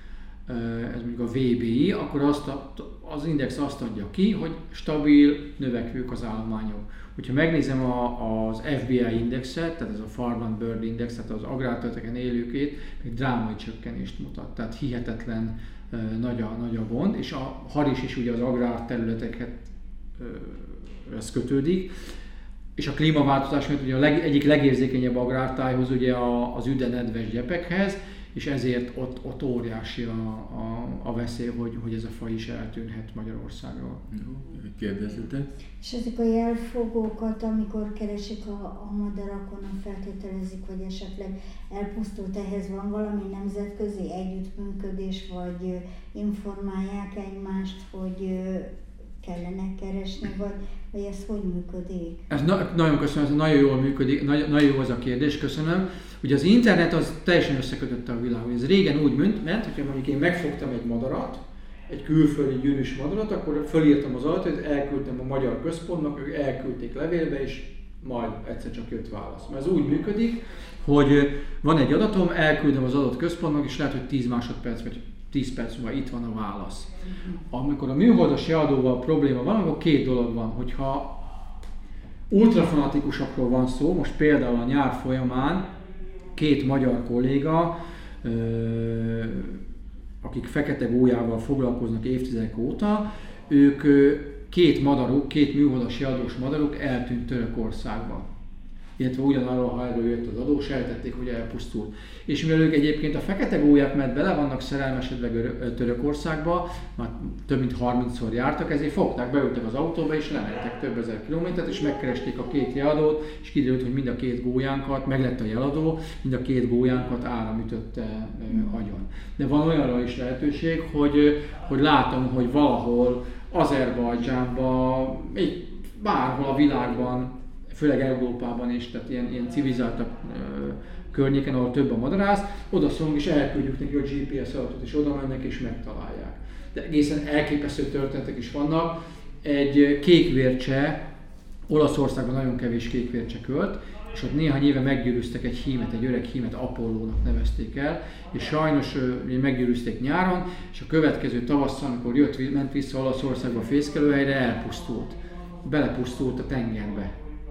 ez mondjuk a VBI, akkor az index azt adja ki, hogy stabil, növekvők az állományok. Hogyha megnézem az FBI indexet, tehát ez a Farmland Bird Index, tehát az agrárterületeken élőkét, egy drámai csökkenést mutat, tehát hihetetlen nagy a gond, és a haris is ugye az agrárterületeket ez kötődik, és a klímaváltozás miatt ugye egyik legérzékenyebb agrártájhoz ugye az üde-nedves gyepekhez, és ezért ott óriási a veszély, hogy ez a faj is eltűnhet Magyarországról. Kérdezzetek? És ezek a jelfogókat, amikor keresik a madarakon, feltételezik, hogy esetleg elpusztult, ehhez van valami nemzetközi együttműködés, vagy informálják egymást, hogy kellene keresni, vagy ez hogy működik? Ez nagyon köszönöm, ez nagyon jól működik, nagyon jó az a kérdés, köszönöm. Ugye az internet az teljesen összekötötte a világot. Ez régen úgy ment, hogyha mondjuk én megfogtam egy madarat, egy külföldi gyűrűs madarat, akkor fölírtam az adatot, elküldtem a magyar központnak, ők elküldték levélbe, és majd egyszer csak jött válasz. Mert ez úgy működik, hogy van egy adatom, elküldöm az adott központnak, és lehet, hogy 10 másodperc vagy 10 perc múlva itt van a válasz. Amikor a műholdas jeladóval probléma van, akkor két dolog van, hogyha ultrafanatikusokról van szó, most például a nyár folyamán két magyar kolléga, akik fekete gólyával foglalkoznak évtizedek óta, ők két műholdas jeladós madaruk eltűnt Törökországban. Illetve ugyanarról a helyről jött az adó, sejtették, hogy elpusztult. És mivel ők egyébként a fekete gólyák mellett bele vannak szerelmesedve Törökországba, már több mint 30-szor jártak, ezért fogták, beültek az autóba és lementek több ezer kilométert, és megkeresték a két jeladót, és kiderült, hogy mind a két gólyánkat, meglett a jeladó, mind a két gólyánkat áram ütötte agyon. De van olyanra is lehetőség, hogy látom, hogy valahol Azerbajdzsánban, bárhol a világban, főleg Európában is, tehát ilyen civilizáltabb környéken, ahol több a madarász, oda szólunk és elküldjük neki a GPS adatot, és oda mennek és megtalálják. De egészen elképesztő történetek is vannak. Egy kékvércse, Olaszországban nagyon kevés kékvércse költ, és ott néhány éve meggyőztek egy hímet, egy öreg hímet, Apollónak nevezték el, és sajnos meggyőzték nyáron, és a következő tavasszal, amikor ment vissza Olaszországba a fészkelőhelyre, elpusztult. Belepusztult a tengerbe.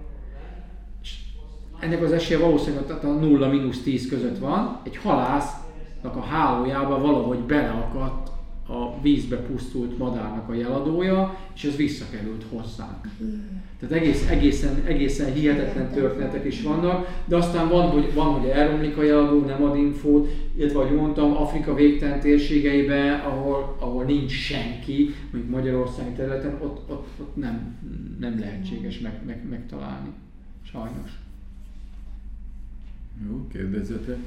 Ennek az esélye valószínűleg a 0-10 között van, egy halásznak a hálójába valahogy beleakadt a vízbe pusztult madárnak a jeladója, és ez visszakerült hozzánk. Tehát egészen hihetetlen történetek is vannak, de aztán van, hogy elromlik a jeladó, nem ad infót, illetve ahogy mondtam, Afrika végtelen térségeiben, ahol nincs senki, mondjuk Magyarországi területen, ott nem lehetséges megtalálni, sajnos. Jó, kérdezzetek.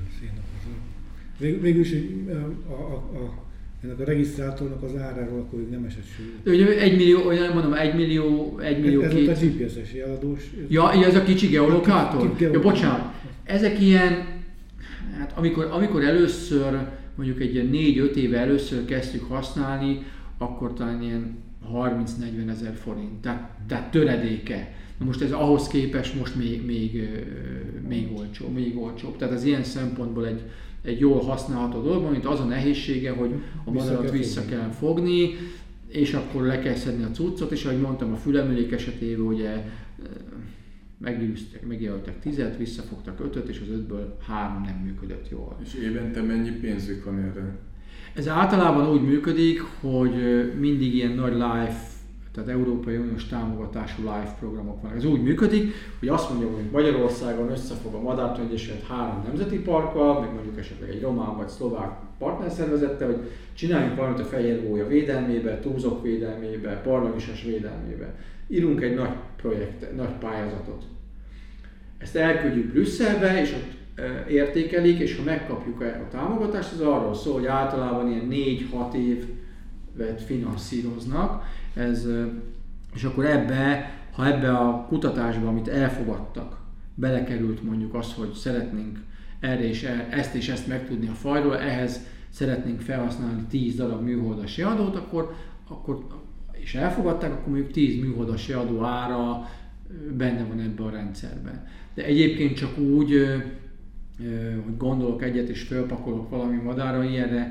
Végül is ennek a regisztrátornak az áráról akkor nem esett sűrű. Ugye 1 millió, olyan mondom, 1 millió ez két... Ez a GPS-es jeladós. Ja, ez a kicsi geolokátor? Ja, bocsánat. Ezek ilyen, hát amikor először, mondjuk egy ilyen 4-5 éve először kezdtük használni, akkor talán ilyen 30-40 ezer forint, tehát töredéke. Na most ez ahhoz képest most még olcsóbb. Tehát ez ilyen szempontból egy jól használható dolog, mint az a nehézsége, hogy a madarat vissza kell fogni, és akkor le kell szedni a cuccot, és ahogy mondtam, a fülemülék esetében ugye megjelöltek 10-et, visszafogtak 5-öt, és az 5-ből 3 nem működött jól. És évente mennyi pénzük van erre? Ez általában úgy működik, hogy mindig ilyen nagy live, tehát Európai Uniós támogatású live programok vannak. Ez úgy működik, hogy azt mondja, hogy Magyarországon összefog a Madártani Egyesület 3 nemzeti parkkal, meg mondjuk esetleg egy román vagy szlovák partnerszervezettel, hogy csináljunk valamit a fehér gólya védelmébe, túzok védelmébe, parlamisas védelmébe. Írunk egy nagy projektet, nagy pályázatot. Ezt elküldjük Brüsszelbe, és ott értékelik, és ha megkapjuk a támogatást, az arról szól, hogy általában ilyen 4-6 évet finanszíroznak, és akkor ha ebbe a kutatásba, amit elfogadtak, belekerült mondjuk az, hogy szeretnénk erre és ezt és ezt megtudni a fajról, ehhez szeretnénk felhasználni 10 darab műholdas jeladót, akkor és elfogadták, akkor mondjuk 10 műholdas jeladó ára benne van ebben a rendszerben. De egyébként csak úgy, hogy gondolok egyet és fölpakolok valami madárra, ilyenre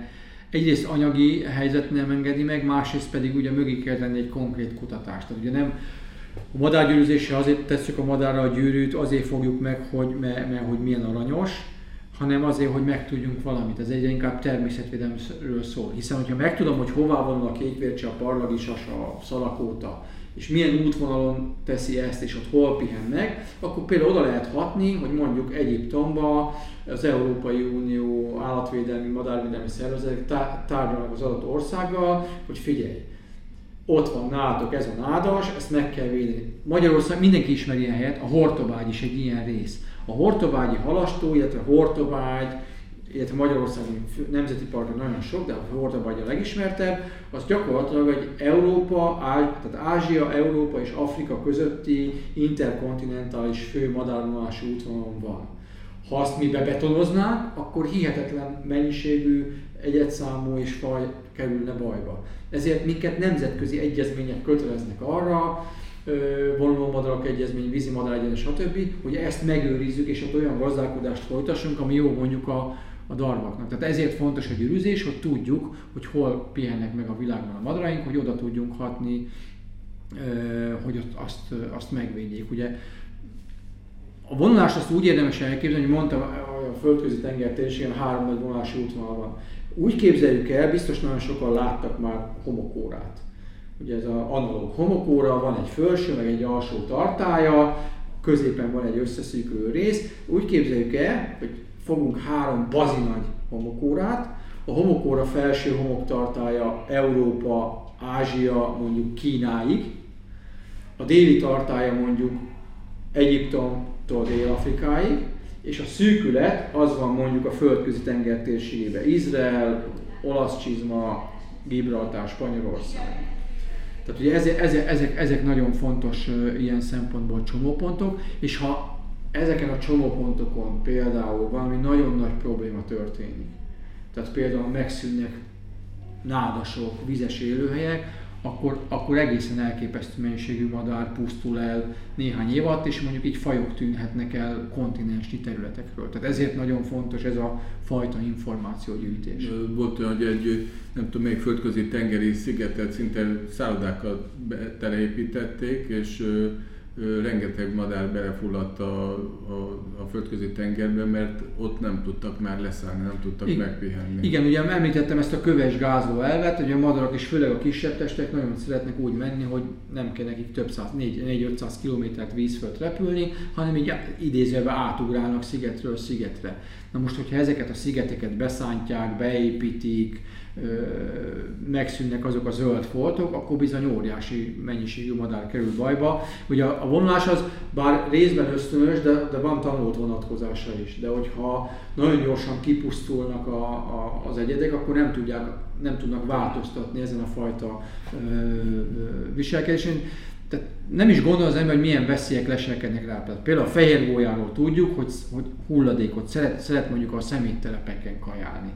egyrészt anyagi helyzet nem engedi meg, másrészt pedig ugye mögé kell tenni egy konkrét kutatást. Tehát ugye nem a madárgyűrűzésre azért tesszük a madárra a gyűrűt, azért fogjuk meg, hogy milyen aranyos, hanem azért, hogy megtudjunk valamit. Ez egyre inkább természetvédelemről szól. Hiszen, hogyha megtudom, hogy hová vonul a kékvércse, a parlagisas, a szalakóta, és milyen útvonalon teszi ezt, és ott hol pihen meg, akkor például oda lehet hatni, hogy mondjuk Egyiptomba az Európai Unió állatvédelmi, madárvédelmi szervezetek tárgyalnak az adott országgal, hogy figyelj, ott van nálatok ez a nádas, ezt meg kell védeni. Magyarország mindenki ismeri ilyen helyet, a Hortobágy is egy ilyen rész. A hortobágyi halastó, illetve Hortobágy, illetve Magyarországon nemzeti parkok nagyon sok, de a Hortobágy a legismertebb, az gyakorlatilag egy tehát Ázsia, Európa és Afrika közötti interkontinentális fő madárvonulású útvonalon van. Ha azt mi bebetonoznánk, akkor hihetetlen mennyiségű egyedszámú és faj kerülne bajba. Ezért minket nemzetközi egyezmények köteleznek arra, vonulómadarak egyezmény, vízimadár egyezmény, stb., hogy ezt megőrizzük és ott olyan gazdálkodást folytassunk, ami jó mondjuk a darvaknak. Tehát ezért fontos a gyűrűzés, hogy tudjuk, hogy hol pihennek meg a világban a madaraink, hogy oda tudjunk hatni, hogy azt megvédjék. Ugye, a vonulást azt úgy érdemes elképzelni, hogy mondtam, a földközi tenger térségén 3 nagy vonulási útvonal van. Úgy képzeljük el, biztos nagyon sokan láttak már homokórát. Ugye ez az analóg homokóra, van egy felső, meg egy alsó tartálya, középen van egy összeszűkülő rész. Úgy képzeljük el, hogy fogunk 3 bazinagy homokórát, a homokóra felső homoktartálya Európa, Ázsia, mondjuk Kínáig, a déli tartálya mondjuk Egyiptomtól Dél-Afrikáig, és a szűkület az van mondjuk a földközi tenger térségében, Izrael, olasz csizma, Gibraltár, Spanyolország. Tehát ugye ezek nagyon fontos ilyen szempontból csomópontok, és ha ezeken a csomópontokon például valami nagyon nagy probléma történik, tehát például megszűnnek nádasok, vizes élőhelyek, akkor egészen elképesztő mennyiségű madár pusztul el néhány év alatt, és mondjuk így fajok tűnhetnek el kontinensnyi területekről. Tehát ezért nagyon fontos ez a fajta információgyűjtés. Volt olyan, hogy egy nem tudom, még földközi tengeri szigetet szinte szállodákkal teleépítették, és rengeteg madár belefulladt a földközi tengerbe, mert ott nem tudtak már leszállni, nem tudtak megpihenni. Igen, ugye említettem ezt a köves gázló elvet, hogy a madarak és főleg a kisebb testek nagyon szeretnek úgy menni, hogy nem kell nekik több 400-500 kilométert vízföld repülni, hanem így idézőben átugrálnak szigetről szigetre. Na most, hogyha ezeket a szigeteket beszántják, beépítik, megszűnnek azok a zöld foltok, akkor bizony óriási mennyiségű madár kerül bajba. Ugye a vonulás az bár részben ösztönös, de van tanult vonatkozása is. De hogyha nagyon gyorsan kipusztulnak az egyedek, akkor nem tudnak változtatni ezen a fajta viselkedésen. Tehát nem is gondol az ember, hogy milyen veszélyek leselkednek rá. Például a fehérgólyáról tudjuk, hogy hulladékot szeret mondjuk a szeméttelepeken kajálni.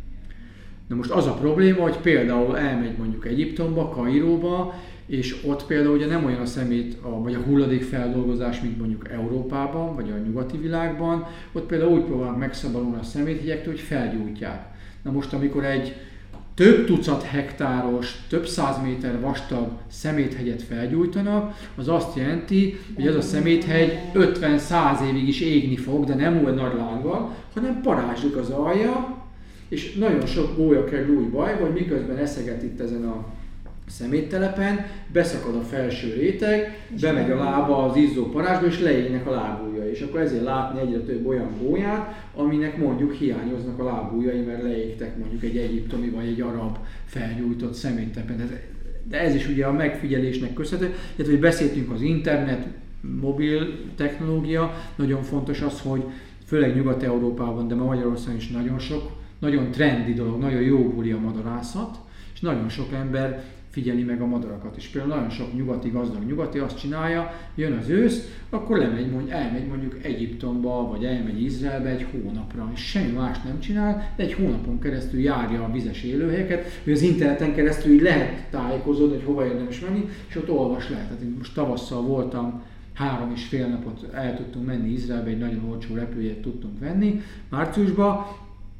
Na most az a probléma, hogy például elmegy mondjuk Egyiptomba, Kairóba, és ott például ugye nem olyan a szemét, vagy a hulladékfeldolgozás, mint mondjuk Európában, vagy a nyugati világban. Ott például úgy próbálnak megszabadulni a szeméthegyektől, hogy felgyújtják. Na most amikor egy több tucat hektáros, több 100 méter vastag szeméthegyet felgyújtanak, az azt jelenti, hogy ez a szeméthegy 50-100 évig is égni fog, de nem úgy nagy lánggal, hanem parázslik az alja, és nagyon sok gólya kerül úgy bajba, hogy miközben eszeget itt ezen a szeméttelepen, beszakad a felső réteg, bemegy a lába az izzó parázsba, és leégnek a lábujjai. És akkor ezért látni egyre több olyan gólyát, aminek mondjuk hiányoznak a lábujjai, mert leégtek mondjuk egy egyiptomi vagy egy arab felgyújtott szeméttelepen. De ez is ugye a megfigyelésnek köszönhető, illetve hogy beszéltünk az internet, mobil technológia, nagyon fontos az, hogy főleg Nyugat-Európában, de ma Magyarországon is nagyon trendi dolog, nagyon jó buli a madarászat, és nagyon sok ember figyeli meg a madarakat. És például nagyon sok gazdag nyugati azt csinálja, jön az ősz, akkor elmegy mondjuk Egyiptomba, vagy elmegy Izraelbe egy hónapra, és semmi más nem csinál, de egy hónapon keresztül járja a vizes élőhelyeket, hogy az interneten keresztül így lehet tájékozódni, hogy hova érdemes menni, és ott olvas lehet. Tehát most tavasszal voltam, 3,5 napot el tudtunk menni Izraelbe, egy nagyon olcsó repülőjegyet tudtunk venni márciusban,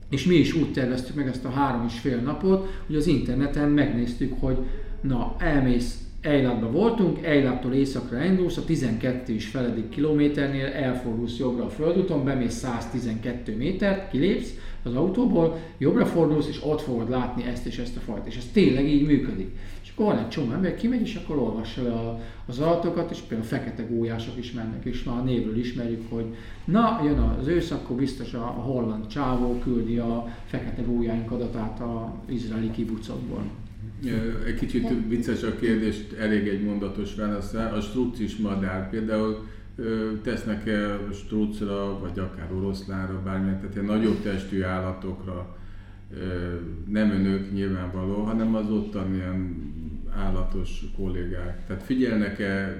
És mi is úgy terveztük meg ezt a 3,5 napot, hogy az interneten megnéztük, hogy na, elmész, Eilatban voltunk, Eilattól északra indulsz, a 12,5 kilométernél elfordulsz jobbra a földúton, bemész 112 métert, kilépsz az autóból, jobbra fordulsz, és ott fogod látni ezt és ezt a fajt. És ez tényleg így működik. És akkor van egy csomó ember, kimegy, és akkor olvassa le az adatokat, és például fekete gólyások is mennek, és már a névről ismerjük, hogy na, jön az ősz, akkor biztos a holland csávó küldi a fekete gólyáink adatát az izraeli kibucokból. Egy kicsit vicces a kérdés, elég egy mondatos válaszra. A strucis madár például tesznek-e strucra, vagy akár oroszlánra, bármilyen, tehát ilyen nagyobb testű állatokra, nem önök nyilvánvaló, hanem az ottan ilyen állatos kollégák. Tehát figyelnek-e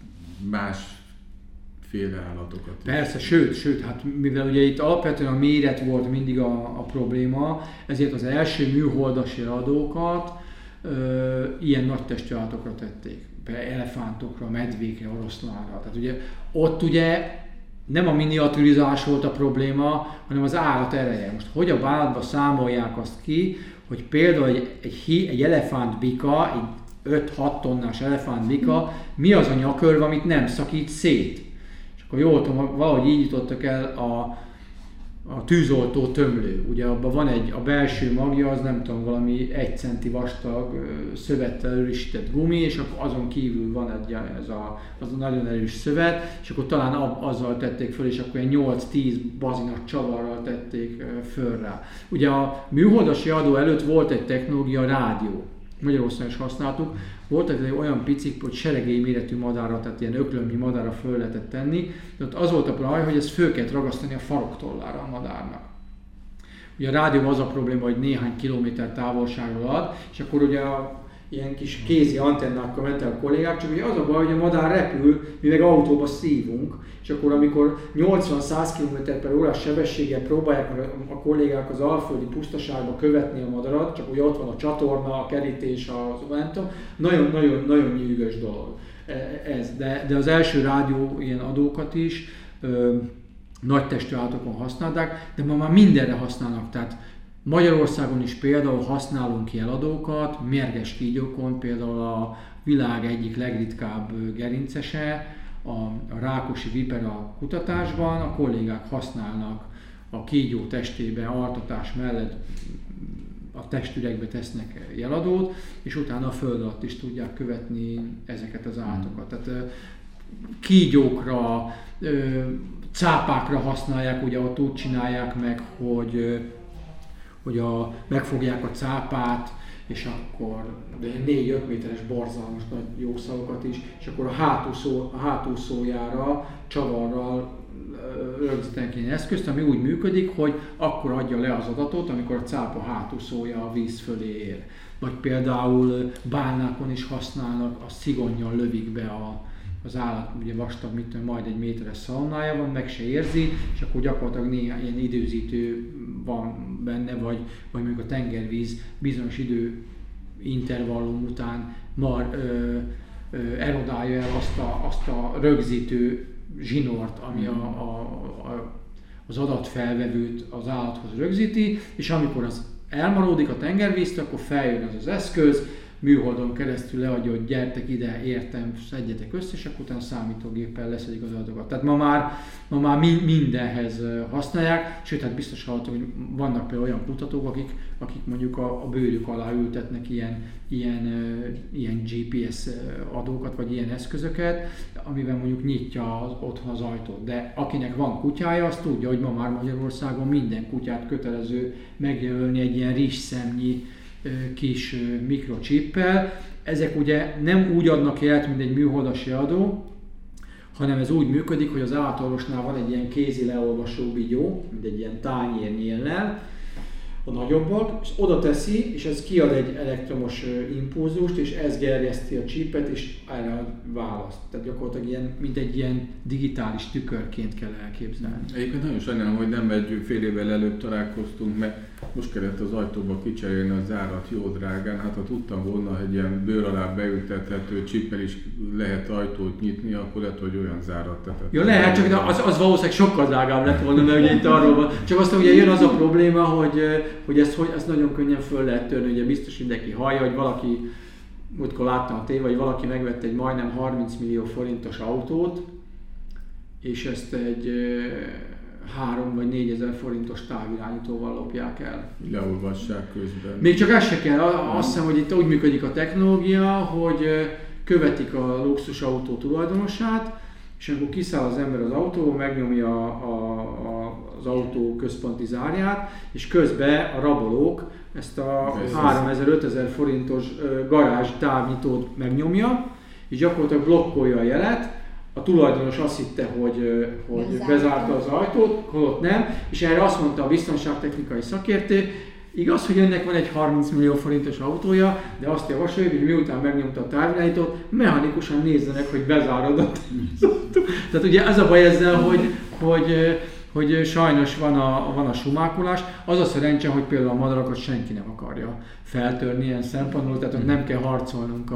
másféle állatokat is? Persze, sőt, hát mivel ugye itt alapvetően a méret volt mindig a probléma, ezért az első műholdasi adókat ilyen nagy testű állatokra tették. Például elefántokra, medvékre, oroszlánra. Tehát ugye ott ugye nem a miniaturizás volt a probléma, hanem az állat ereje. Most hogy a állatban számolják azt ki, hogy például egy elefántbika, egy 5-6 tonnás elefántbika, mi az a nyakörv, amit nem szakít szét. És akkor jól tudom, valahogy így jutottak el a tűzoltó tömlő. Ugye abban van a belső magja, az nem tudom, valami 1 centi vastag szövettel erősített gumi, és akkor azon kívül van az a nagyon erős szövet, és akkor talán azzal tették föl, és akkor 8-10 bazinat csavarral tették föl rá. Ugye a műholdasi adó előtt volt egy technológia, a rádió. Magyarországon is használtuk. Volt egy olyan picik, hogy seregély méretű madárra, tehát ilyen öklömnyi madárra föl lehetett tenni, de ott az volt a baj, hogy ezt föl kellett ragasztani a faroktollára a madárnak. Ugye a rádióban az a probléma, hogy néhány kilométer távolságról ad, és akkor ugye ilyen kis kézi antennákkal mentek a kollégák, csak ugye az a baj, hogy a madár repül, mi meg autóba szívunk, és akkor amikor 80-100 km/h sebességgel próbálják meg a kollégák az alföldi pusztaságba követni a madarat, csak ugye ott van a csatorna, a kerítés, nem tudom, nagyon nyűgös dolog ez. De az első rádió ilyen adókat is nagy testű állatokon használták, de ma már mindenre használnak. Tehát Magyarországon is például használunk jeladókat, mérges kígyókon, például a világ egyik legritkább gerincese, a rákosi vipera kutatásban a kollégák használnak a kígyó testében altatás mellett a testüregbe tesznek jeladót, és utána a föld alatt is tudják követni ezeket az állatokat. Tehát kígyókra, cápákra használják, ugye ott úgy csinálják meg, hogy megfogják a cápát, és akkor 4-5 méteres borzalmas nagy jószalokat is, és akkor a hátúszójára csavarral rögzítenek ilyen eszközt, ami úgy működik, hogy akkor adja le az adatot, amikor a cápa hátúszója a víz fölé ér. Vagy például bálnákon is használnak, a szigonnyal lövik be az állat, ugye vastag, majd 1 méteres szalonnája van, meg se érzi, és akkor gyakorlatilag néhány ilyen időzítő van benne, vagy mondjuk a tengervíz bizonyos idő intervallum után már erodálja el azt a rögzítő zsinort, ami az adatfelvevőt az állathoz rögzíti, és amikor az elmaródik a tengervíztől, akkor feljön az eszköz, műholdon keresztül leadja, hogy gyertek ide, értem, szedjetek össze, és akkor utána számítógéppel leszedik az adatokat. Tehát ma már mindenhez használják, sőt, hát biztos hallottam, hogy vannak például olyan kutatók, akik mondjuk a bőrük alá ültetnek ilyen GPS adókat, vagy ilyen eszközöket, amivel mondjuk nyitja otthon az ajtót. De akinek van kutyája, az tudja, hogy ma már Magyarországon minden kutyát kötelező megjelölni egy ilyen rizsszemnyi kis mikrocsippel. Ezek ugye nem úgy adnak jelet, mint egy műholdasi adó, hanem ez úgy működik, hogy az állatorvosnál van egy ilyen kézi leolvasó bigyó, mint egy ilyen tányérnyéllel, a nagyobbak, és oda teszi, és ez kiad egy elektromos impulzust, és ez gerjeszti a csípet, és erre ad választ. Tehát gyakorlatilag mint egy ilyen digitális tükörként kell elképzelni. Egyébként nagyon sajnálom, hogy nem egy fél évvel előbb találkoztunk, mert most kellett az ajtóba kicserélni a zárat jó drágán, hát ha tudtam volna, hogy ilyen bőr alá beültethető csippel is lehet ajtót nyitni, akkor lehet, hogy olyan zárat tetett. Ja, lehet, csak az valószínűleg sokkal drágább lett volna, mert ugye itt arról van. Csak aztán ugye jön az a probléma, hogy ezt nagyon könnyen föl lehet törni, ugye biztos mindenki hallja, hogy valaki, múltkor láttam a tévét, hogy valaki megvette egy majdnem 30 millió forintos autót, és ezt egy 3 vagy 4 ezer forintos távirányítóval lopják el. Leolvassák közben. Még csak ez se kell, azt hiszem, hogy itt úgy működik a technológia, hogy követik a luxusautó tulajdonosát, és amikor kiszáll az ember az autóból, megnyomja az autó központi zárját, és közben a rabolók ezt a 3000-5000 forintos garázs távnyitót megnyomja, és gyakorlatilag blokkolja a jelet. A tulajdonos azt hitte, hogy bezárta az ajtót, holott nem, és erre azt mondta a biztonságtechnikai szakértő, igaz, hogy önnek van egy 30 millió forintos autója, de azt javasoljuk, hogy miután megnyomta a távirányítót, mechanikusan nézzenek, hogy bezárodott. Tehát ugye ez a baj ezzel, hogy sajnos van a sumákolás. Az a szerencse, hogy például a madarakat senki nem akarja feltörni ilyen szempontból, tehát nem kell harcolnunk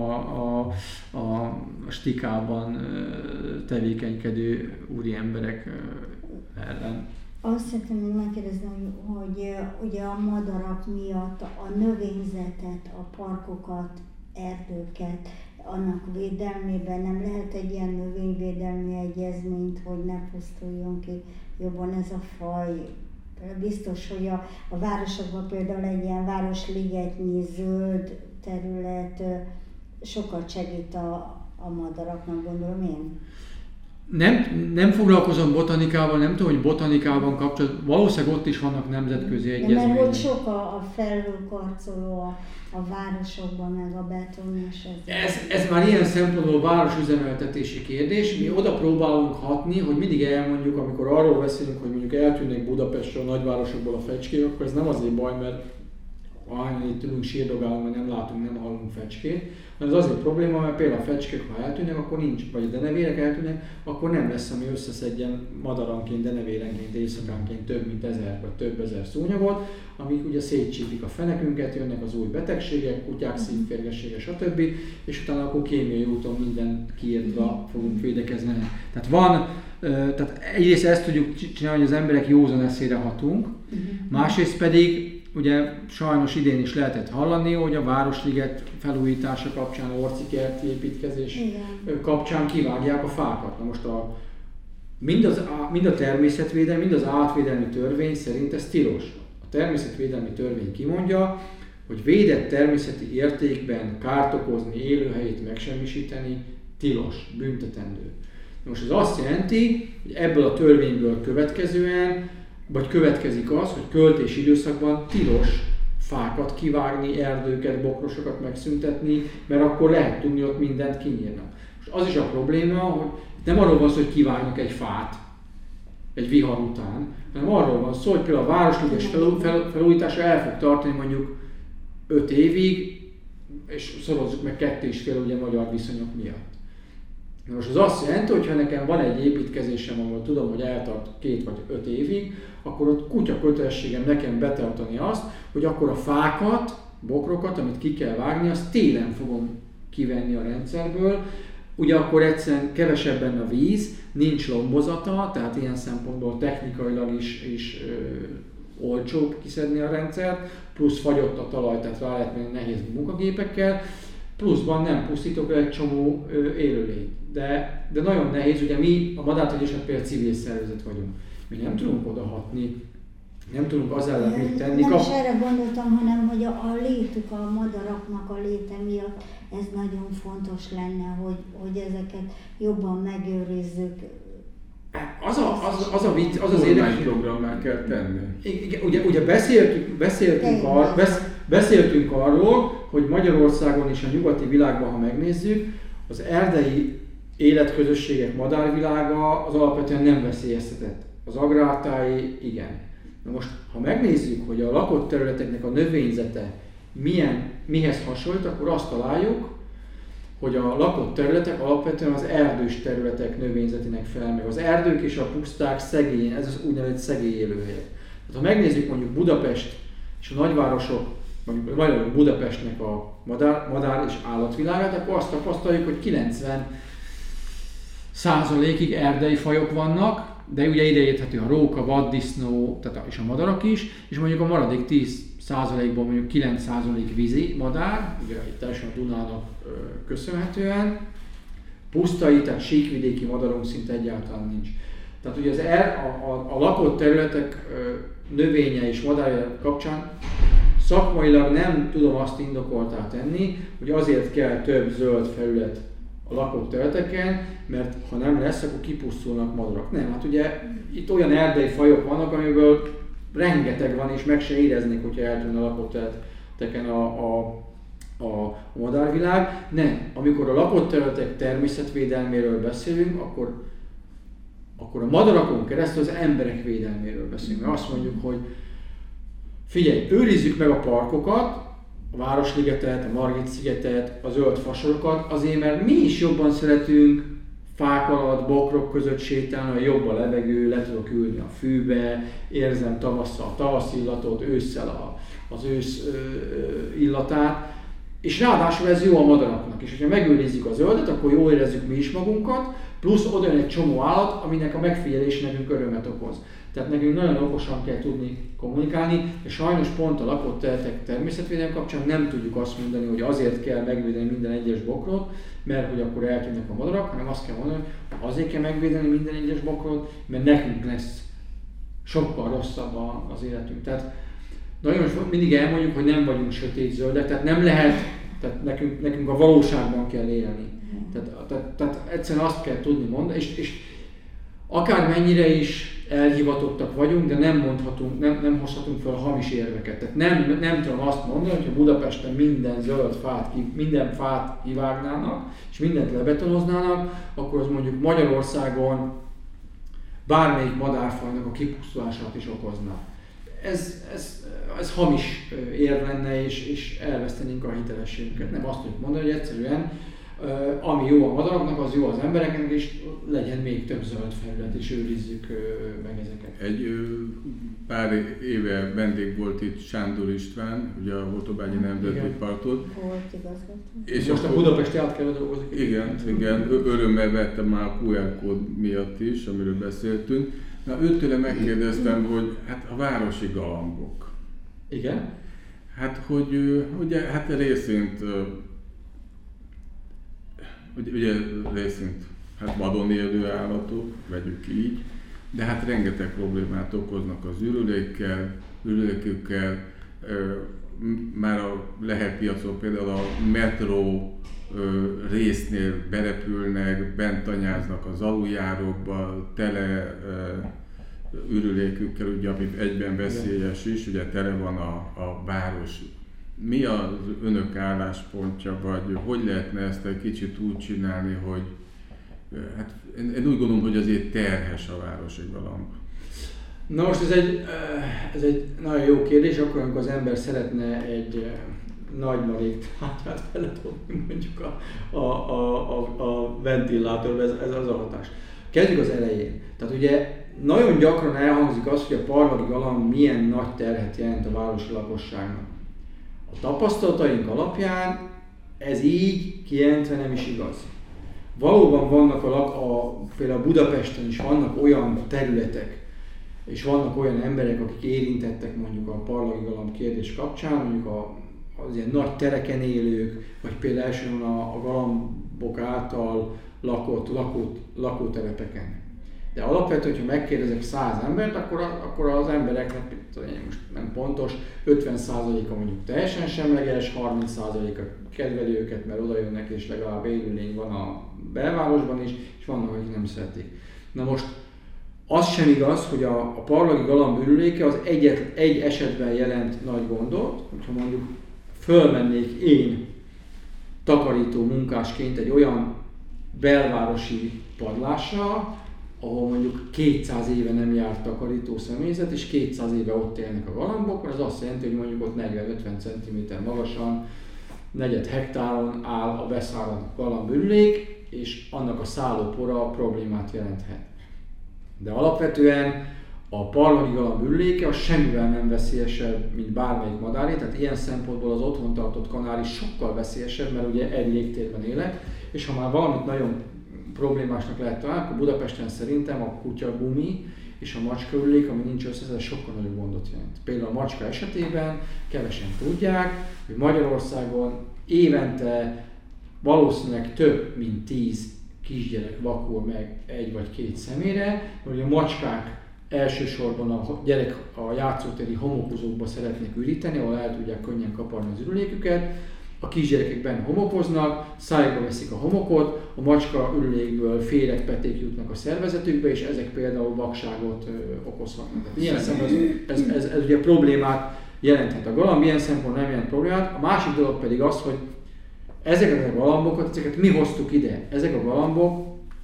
a stikában tevékenykedő úri emberek ellen. Azt szeretném még megkérdezni, hogy ugye a madarak miatt a növényzetet, a parkokat, erdőket, annak védelmében nem lehet egy ilyen növényvédelmi egyezményt, hogy ne pusztuljon ki jobban ez a faj. Biztos, hogy a városokban például egy ilyen városligetnyi zöld terület sokat segít a madaraknak, gondolom én. Nem foglalkozom botanikával, nem tudom, hogy botanikában kapcsolatban, valószínűleg ott is vannak nemzetközi egyezmények. Mert hogy sok a felhőkarcoló a városokban, meg a beton és ez már ilyen szempontból városüzemeltetési kérdés. Mi oda próbálunk hatni, hogy mindig elmondjuk, amikor arról beszélünk, hogy mondjuk eltűnnek Budapestről, a nagyvárosokból a fecskék, akkor ez nem azért baj, mert ahányan itt ülünk, sírdogálunk, mert nem látunk, nem hallunk fecskét, hanem ez azért probléma, mert például a fecskék, ha eltűnnek, akkor nincs, vagy a denevérek eltűnnek, akkor nem lesz, ami összeszedjen madaranként, denevérenként, éjszakánként több mint 1000 vagy több ezer szúnyogot, amik ugye szétcsípik a fenekünket, jönnek az új betegségek, kutyák szívférgessége, stb. És utána akkor kémiai úton minden kiírtva fogunk védekezni. Tehát egyrészt ezt tudjuk csinálni, hogy az emberek józan eszére hatunk, másrészt pedig ugye sajnos idén is lehetett hallani, hogy a Városliget felújítása kapcsán, orcikerti építkezés kapcsán kivágják a fákat. Na most mind a természetvédelmi, mind az állatvédelmi törvény szerint ez tilos. A természetvédelmi törvény kimondja, hogy védett természeti értékben kárt okozni, élőhelyét megsemmisíteni tilos, büntetendő. Na most ez azt jelenti, hogy ebből a törvényből következően vagy következik az, hogy költési időszakban tilos fákat kivágni, erdőket, bokrosokat megszüntetni, mert akkor lehet tudni, hogy ott mindent kinyírnak. Most az is a probléma, hogy nem arról van szó, hogy kivágnak egy fát egy vihar után, hanem arról van szó, hogy például a Városliges felújítása el fog tartani mondjuk 5 évig, és szorozzuk meg 2,5 ugye magyar viszonyok miatt. Most az azt jelenti, hogy ha nekem van egy építkezésem, ahol tudom, hogy eltart 2 vagy 5 évig, akkor ott kutya kötelességem nekem betartani azt, hogy akkor a fákat, bokrokat, amit ki kell vágni, azt télen fogom kivenni a rendszerből. Ugye akkor egyszerűen kevesebb benne a víz, nincs lombozata, tehát ilyen szempontból technikailag is olcsóbb kiszedni a rendszert, plusz fagyott a talaj, tehát rá lehet menni nehéz munkagépekkel, pluszban nem pusztítok el egy csomó élőlényt. De nagyon nehéz, ugye mi a Madártegyesület például civil szervezet vagyunk. Mi nem tudunk odahatni, nem tudunk az ellen mit tenni. Nem is erre gondoltam, hanem hogy a létük, a madaraknak a léte miatt ez nagyon fontos lenne, hogy ezeket jobban megőrizzük. Az a vicc, az az érdekes programmá kell tenni. Ugye beszéltünk arról, hogy Magyarországon és a nyugati világban, ha megnézzük, az erdei életközösségek madárvilága az alapvetően nem veszélyeztetett. Az agrártáji igen. Na most, ha megnézzük, hogy a lakott területeknek a növényzete mihez hasonlít, akkor azt találjuk, hogy a lakott területek alapvetően az erdős területek növényzetének felel meg. Az erdők és a puszták szegény, ez az úgynevezett szegély élőhelyek. Ha megnézzük mondjuk Budapest és a nagyvárosok, mondjuk Budapestnek a madár és állatvilágát, akkor azt tapasztaljuk, hogy 90%-ig erdei fajok vannak, de ugye ide érthető a róka, vaddisznó és a madarak is, és mondjuk a maradék 10%-ból mondjuk 9% vízi madár, ugye itt teljesen a Dunának köszönhetően, pusztai, tehát síkvidéki madarunk szinte egyáltalán nincs. Tehát ugye a lakott területek növénye és madárja kapcsán szakmailag nem tudom azt indokoltá tenni, hogy azért kell több zöld felület a lakott területeken, mert ha nem lesz, akkor kipusztulnak madarak. Nem, hát ugye itt olyan erdei fajok vannak, amiből rengeteg van, és meg se éreznék, hogyha eltűnne a lakott területeken a madárvilág. Nem, amikor a lakott területek természetvédelméről beszélünk, akkor a madarakon keresztül az emberek védelméről beszélünk. Azt mondjuk, hogy figyelj, őrizzük meg a parkokat, a Városligetet, a Margit-szigetet, a zöld fasorokat, azért mert mi is jobban szeretünk fák alatt, bokrok között sétálni, jobb a levegő, le tudok ülni a fűbe, érzem tavasszal a tavasz illatot, ősszel az ősz illatát, és ráadásul ez jó a madaraknak is. Ha megőrizzük a zöldet, akkor jól érezzük mi is magunkat, plusz oda jön egy csomó állat, aminek a megfigyelés nekünk örömet okoz. Tehát nekünk nagyon okosan kell tudni kommunikálni, és sajnos pont a lakott területek természetvédelem kapcsán nem tudjuk azt mondani, hogy azért kell megvédeni minden egyes bokrot, mert hogy akkor eltűnnek a madarak, hanem azt kell mondani, hogy azért kell megvédeni minden egyes bokrot, mert nekünk lesz sokkal rosszabb az életünk. Tehát nagyon mindig elmondjuk, hogy nem vagyunk sötét-zöldek, tehát nem lehet, tehát nekünk a valóságban kell élni. Tehát egyszerűen azt kell tudni mondani, és akármennyire is elhivatottak vagyunk, de nem hozhatunk fel hamis érveket. Tehát nem tudom azt mondani, hogy ha Budapesten minden fát kivágnának, és mindent lebetonoznának, akkor az mondjuk Magyarországon bármelyik madárfajnak a kipusztulását is okozná. Ez hamis érv lenne, és elvesztenénk a hitelességünket. Nem azt tudjuk mondani, hogy egyszerűen ami jó a madaraknak, az jó az embereknek, és legyen még több zöld felület, és őrizzük meg ezeket. Egy pár éve vendég volt itt Sándor István, ugye a Holtobágyi Nemzeti Parktól. Volt igazgató. És most a Budapesti át kell dolgozni. Igen, örömmel vettem már a QR kód miatt is, amiről beszéltünk. Na, őtőle megkérdeztem, hogy hát a városi galambok. Igen? Hát, hogy ugye, hát részint hát vadon élő állatok, vegyük így, de hát rengeteg problémát okoznak az ürülékükkel, már a Lehel piacon például a metró résznél berepülnek, bent tanyáznak az aluljárókba, tele ürülékükkel, ugye, ami egyben veszélyes is, ugye tele van a város. Mi az önök álláspontja, vagy hogy lehetne ezt egy kicsit úgy csinálni, hogy hát én úgy gondolom, hogy azért terhes a városi galamb. Na most ez egy nagyon jó kérdés, akkor amikor az ember szeretne egy nagy marék tárgyát beledobni mondjuk a ventilátorba, ez az a hatás. Kezdjük az elején. Tehát ugye nagyon gyakran elhangzik az, hogy a parlagi galamb milyen nagy terhet jelent a városi lakosságnak. A tapasztalataink alapján ez így kijelentve nem is igaz. Valóban vannak például Budapesten is vannak olyan területek, és vannak olyan emberek, akik érintettek mondjuk a parlagi galamb kérdés kapcsán, mondjuk az ilyen nagy tereken élők, vagy például elsősorban a galambok által lakott lakótelepeken. De alapvetően, hogyha megkérdezek 100 embert, akkor az embereknek, most nem pontos, 50%-a mondjuk teljesen semleges, 30%-a kedveli őket, mert oda jönnek és legalább élőlény van a belvárosban is, és vannak, akik nem szeretik. Na most az sem igaz, hogy a parlagi galamb ürüléke az egy esetben jelent nagy gondot, hogyha mondjuk fölmennék én takarító munkásként egy olyan belvárosi padlásra, ahol mondjuk 200 éve nem járt takarító személyzet, és 200 éve ott élnek a galambok, az azt jelenti, hogy mondjuk ott 40-50 cm magasan, 4 hektáron áll a beszállott galambürülék, és annak a szállópora problémát jelenthet. De alapvetően A parlagi galamb ürüléke az semmivel nem veszélyesebb, mint bármelyik madáré, tehát ilyen szempontból az otthon tartott kanári sokkal veszélyesebb, mert ugye egy légtérben élek, és ha már valamit nagyon problémásnak lehet találni, akkor Budapesten szerintem a kutyagumi és a macska ürülék, ami nincs össze, ez sokkal nagyobb gondot jelent. Például a macska esetében kevesen tudják, hogy Magyarországon évente valószínűleg több mint 10 kisgyerek vakul meg egy vagy két személyre, hogy a macskák elsősorban a játszótéri homokozókba szeretnék üríteni, ahol el tudják könnyen kaparni az ürüléküket. A kisgyerekek benne homokoznak, szájukba veszik a homokot, a macska ürülékből féreg, peték jutnak a szervezetükbe, és ezek például vakságot okozhatnak. Ilyen szempontból ez ugye problémát jelenthet. A galamb ilyen szempontból nem jelent problémát. A másik dolog pedig az, hogy ezeket a galambokat, ezeket mi hoztuk ide. Ezek a galambok,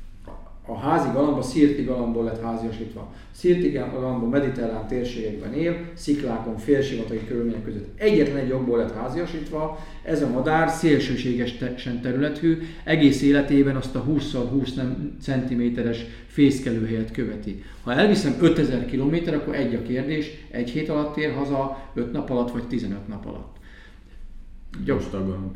a házi galamb a szirti galambból lett háziasítva. Szirti galamb a mediterrán térségekben él, sziklákon, félsivatagi körülmények között. Egyetlen egy okból lett háziasítva, ez a madár szélsőségesen területhű, egész életében azt a 20x20 cm-es fészkelőhelyet követi. Ha elviszem 5000 km, akkor egy a kérdés, egy hét alatt ér haza, 5 nap alatt vagy 15 nap alatt. Gyorstargalom.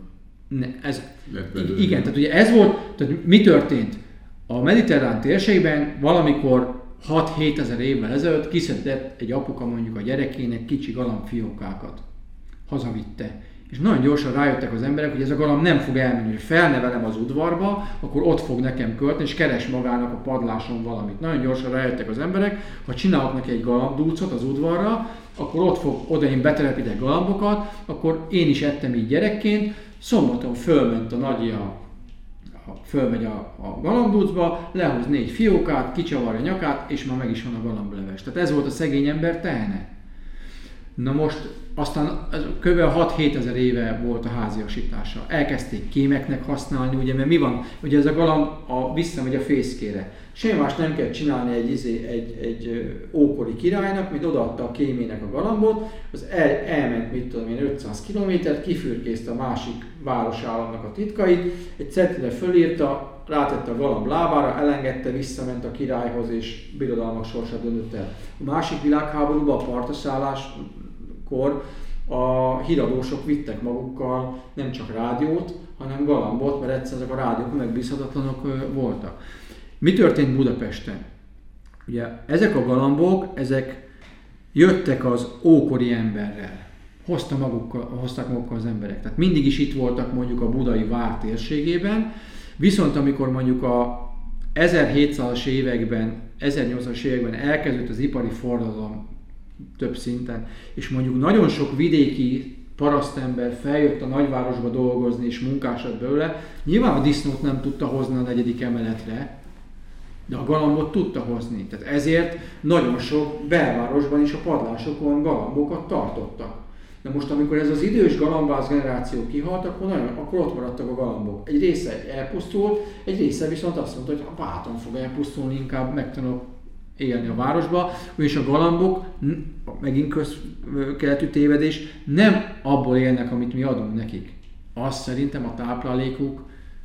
Igen, tehát ugye ez volt, tehát mi történt? A mediterrán térségben valamikor 6-7 ezer évvel ezelőtt kiszedett egy apuka mondjuk a gyerekének kicsi galambfiókákat. Hazavitte. És nagyon gyorsan rájöttek az emberek, hogy ez a galamb nem fog elmenni, hogy felnevelem az udvarba, akkor ott fog nekem költeni, és keres magának a padláson valamit. Nagyon gyorsan rájöttek az emberek, ha csinálok neki egy galambdúcot az udvarra, akkor ott fog, oda én betelepítek galambokat, akkor én is ettem így gyerekként, szombaton fölment a nagyi fölmegy a galambdúcba, lehoz 4 fiókát, kicsavarja a nyakát, és már meg is van a galambleves. Tehát ez volt a szegény ember tehene. Na most aztán kb. 6-7 ezer éve volt a háziasítása. Elkezdték kémeknek használni, ugye, mert mi van? Ugye ez a galamb visszamegy a fészkére. Semmi más nem kell csinálni egy ókori királynak, mint odaadta a kémének a galambot, az elment, mit tudom én, 500 kilométert, kifürkészte a másik városállamnak a titkait, egy cetire fölírta, rátette a galamb lábára, elengedte, visszament a királyhoz, és birodalmak sorsát döntött el. A másik világháborúban, a partaszálláskor a híradósok vittek magukkal nem csak rádiót, hanem galambot, mert egyszerűen ezek a rádiók megbízhatatlanok voltak. Mi történt Budapesten? Ugye ezek a galambok, ezek jöttek az ókori emberrel. Hozták magukkal az emberek. Tehát mindig is itt voltak mondjuk a budai vár térségében, viszont amikor mondjuk a 1700-as években, 1800-as években elkezdődött az ipari forradalom több szinten, és mondjuk nagyon sok vidéki parasztember feljött a nagyvárosba dolgozni és munkás lett belőle, nyilván a disznót nem tudta hozni a 4. emeletre, de a galambot tudta hozni. Tehát ezért nagyon sok belvárosban is a padlásokon galambokat tartottak. De most, amikor ez az idős galambász generáció kihalt, akkor ott maradtak a galambok. Egy része elpusztult, egy része viszont azt mondta, hogy a báton fog elpusztulni, inkább megtanulok élni a városba, és a galambok, megint közkeletű tévedés, nem abból élnek, amit mi adunk nekik. Azt szerintem a táplálékuk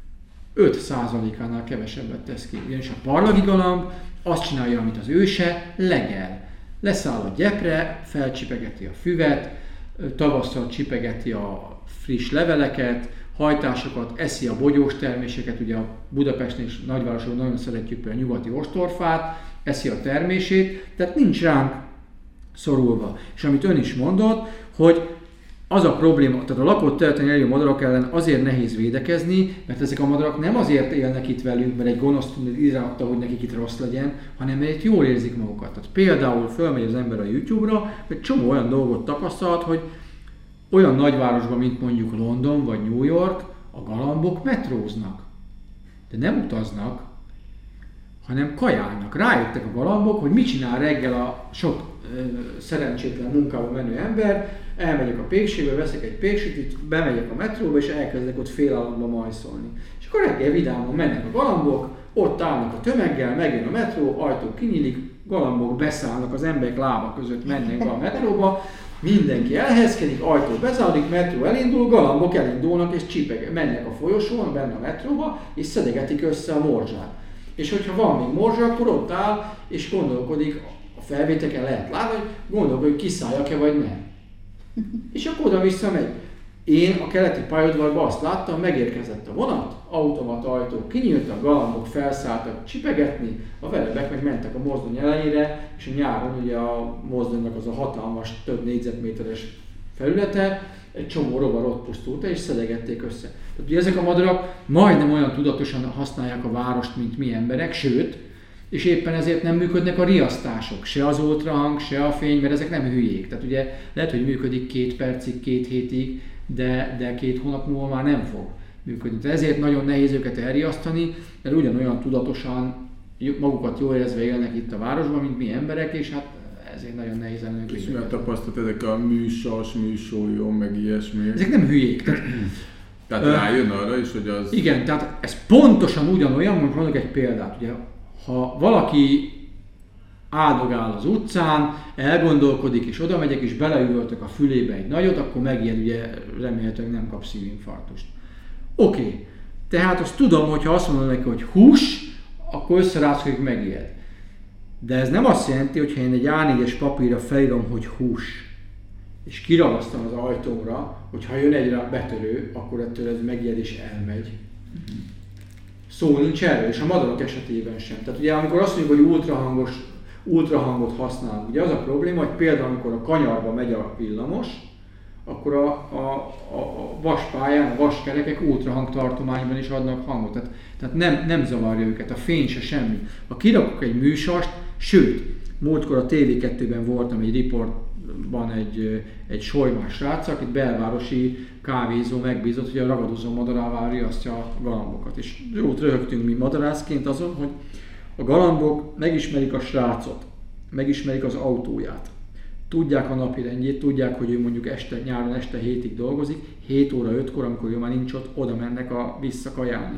5%-ánál kevesebbet tesz ki. Ugyanis a parlagi galamb azt csinálja, amit az őse, legel. Leszáll a gyepre, felcsipegeti a füvet, tavasszal csipegeti a friss leveleket, hajtásokat, eszi a bogyós terméseket, ugye a Budapesten és nagyvárosokban nagyon szeretjük például a nyugati ostorfát, eszi a termését, tehát nincs ránk szorulva. És amit ön is mondott, hogy az a probléma, tehát a lakott területen élő madarak ellen azért nehéz védekezni, mert ezek a madarak nem azért élnek itt velünk, mert egy gonosz írta, hogy nekik itt rossz legyen, hanem mert itt jól érzik magukat. Tehát például fölmegy az ember a YouTube-ra, egy csomó olyan dolgot tapasztalt, hogy olyan nagyvárosban, mint mondjuk London vagy New York, a galambok metróznak. De nem utaznak, hanem kajálnak. Rájöttek a galambok, hogy mit csinál reggel a sok szerencsétlen munkába menő ember, elmegyek a pékségbe, veszek egy péksütit, bemegyek a metróba, és elkezdek ott félállamban majszolni. És akkor reggel vidáman mennek a galambok, ott állnak a tömeggel, megjön a metró, ajtó kinyílik, galambok beszállnak, az emberek lába között mennek be a metróba, mindenki elhelyezkedik, ajtó bezárodik, metró elindul, galambok elindulnak és mennek a folyosón, benne a metróba, és szedegetik össze a morzsát. És hogyha van még morzsa, akkor ott áll és gondolkodik a felvételeken lehet látni, hogy gondolkodj, hogy kiszálljak-e vagy nem. És akkor oda-vissza megy. Én a keleti pályaudvarban azt láttam, megérkezett a vonat, automata ajtók kinyíltak, galambok felszálltak csipegetni, a verebek meg mentek a mozdony elejére, és a nyáron ugye a mozdonynak az a hatalmas, több négyzetméteres felülete, egy csomó rovar ott pusztult el, és szedegették össze. Tehát ugye ezek a madarak majdnem olyan tudatosan használják a várost, mint mi emberek, sőt, és éppen ezért nem működnek a riasztások, se az ultrahang, se a fény, mert ezek nem hülyék. Tehát ugye lehet, hogy működik 2 percig, 2 hétig, de 2 hónap múlva már nem fog működni. Tehát ezért nagyon nehéz őket elriasztani, mert ugyanolyan tudatosan magukat jól érezve élnek itt a városban, mint mi emberek, és hát ezért nagyon nehéz ellenünk. És mi a tapasztalat, ezek a műsas, műsólyom, meg ilyesmi? Ezek nem hülyék. Tehát rájön arra is, hogy az... Igen, tehát ez pontosan ugyanolyan, mondok egy példát. Ugye, ha valaki áldogál az utcán, elgondolkodik, és oda megyek, és beleüvöltök a fülébe egy nagyot, akkor megijed, ugye remélhetőleg nem kap szívinfarktust. Oké. Tehát azt tudom, hogy ha azt mondom neki, hogy hús, akkor összerászkodik, megijed. De ez nem azt jelenti, hogy ha én egy A4-es papírra felírom, hogy hús, és kiragasztom az ajtómra, hogy ha jön egy betörő, akkor ettől ez megijed és elmegy. Szó nincs erről, és a madarak esetében sem. Tehát ugye amikor azt mondjuk, hogy ultrahangot használunk, ugye az a probléma, hogy például amikor a kanyarba megy a villamos, akkor a vaspályán, a vaskerekek ultrahang tartományban is adnak hangot. Tehát nem zavarja őket, a fény se semmi. Ha kirakok egy műsast, sőt, múltkor a TV2-ben voltam egy riportban egy solymás srác, akit belvárosi kávézó megbízott, hogy a ragadozó madarává riasztja a galambokat. És jót röhögtünk mi madarászként azon, hogy a galambok megismerik a srácot, megismerik az autóját. Tudják a napirendjét, tudják, hogy ő mondjuk nyáron este 7-ig dolgozik, 7 óra 5-kor, amikor ő már nincs ott, oda mennek visszakajálni.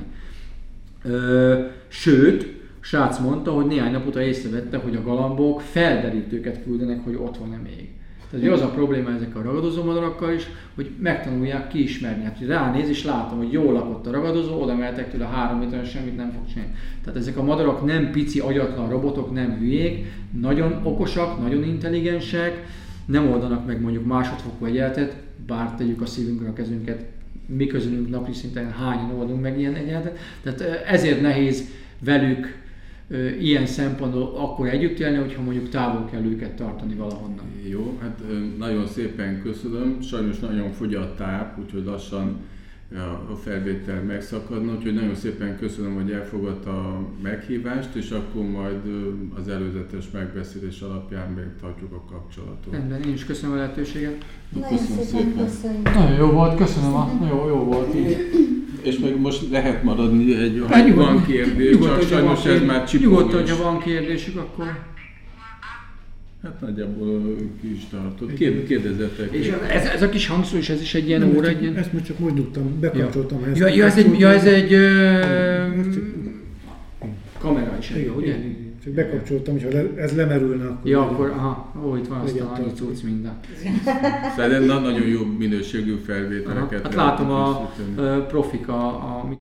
Sőt, a srác mondta, hogy néhány nap után észrevette, hogy a galambok felderítőket küldenek, hogy ott van-e még. Tehát az a probléma ezekkel a ragadozó madarakkal is, hogy megtanulják kiismerni. Hát, hogy ránéz és látom, hogy jól lakott a ragadozó, oda mehetek tőle 3 méteren, semmit nem fog csinálni. Tehát ezek a madarak nem pici, agyatlan robotok, nem hülyék, nagyon okosak, nagyon intelligensek, nem oldanak meg mondjuk másodfokú egyenletet, bár tegyük a szívünkre a kezünket, mi közülünk napi szinten hányan oldunk meg ilyen egyenletet. Tehát ezért nehéz velük ilyen szempontból akkor együtt élni, hogyha mondjuk távol kell őket tartani valahonnan. Jó, hát nagyon szépen köszönöm. Sajnos nagyon fogy a táp, úgyhogy lassan a felvétel megszakadna, úgyhogy nagyon szépen köszönöm, hogy elfogadta a meghívást, és akkor majd az előzetes megbeszélés alapján megtartjuk a kapcsolatot. Rendben, én is köszönöm a lehetőséget. Nagyon szépen köszönjük. Nagyon jó volt, köszönöm, jó volt így. És meg most lehet maradni egy van kérdés, csak sajnos ez már csipogós. Nyugodtan, hogyha van kérdésük, akkor... Hát nagyjából ki is tartott. Kérdezzetek. És ez a kis hangszó, és ez is egy ilyen óra, egy ilyen... Ezt most csak úgy dugtam, bekapcsoltam. Ez egy kamera is, ugye? Csak bekapcsoltam, és ha ez lemerülne, akkor... Ja, akkor itt van aztán annyi cucc minden. Szerintem nagyon jó minőségű felvételeket. Hát látom a profika,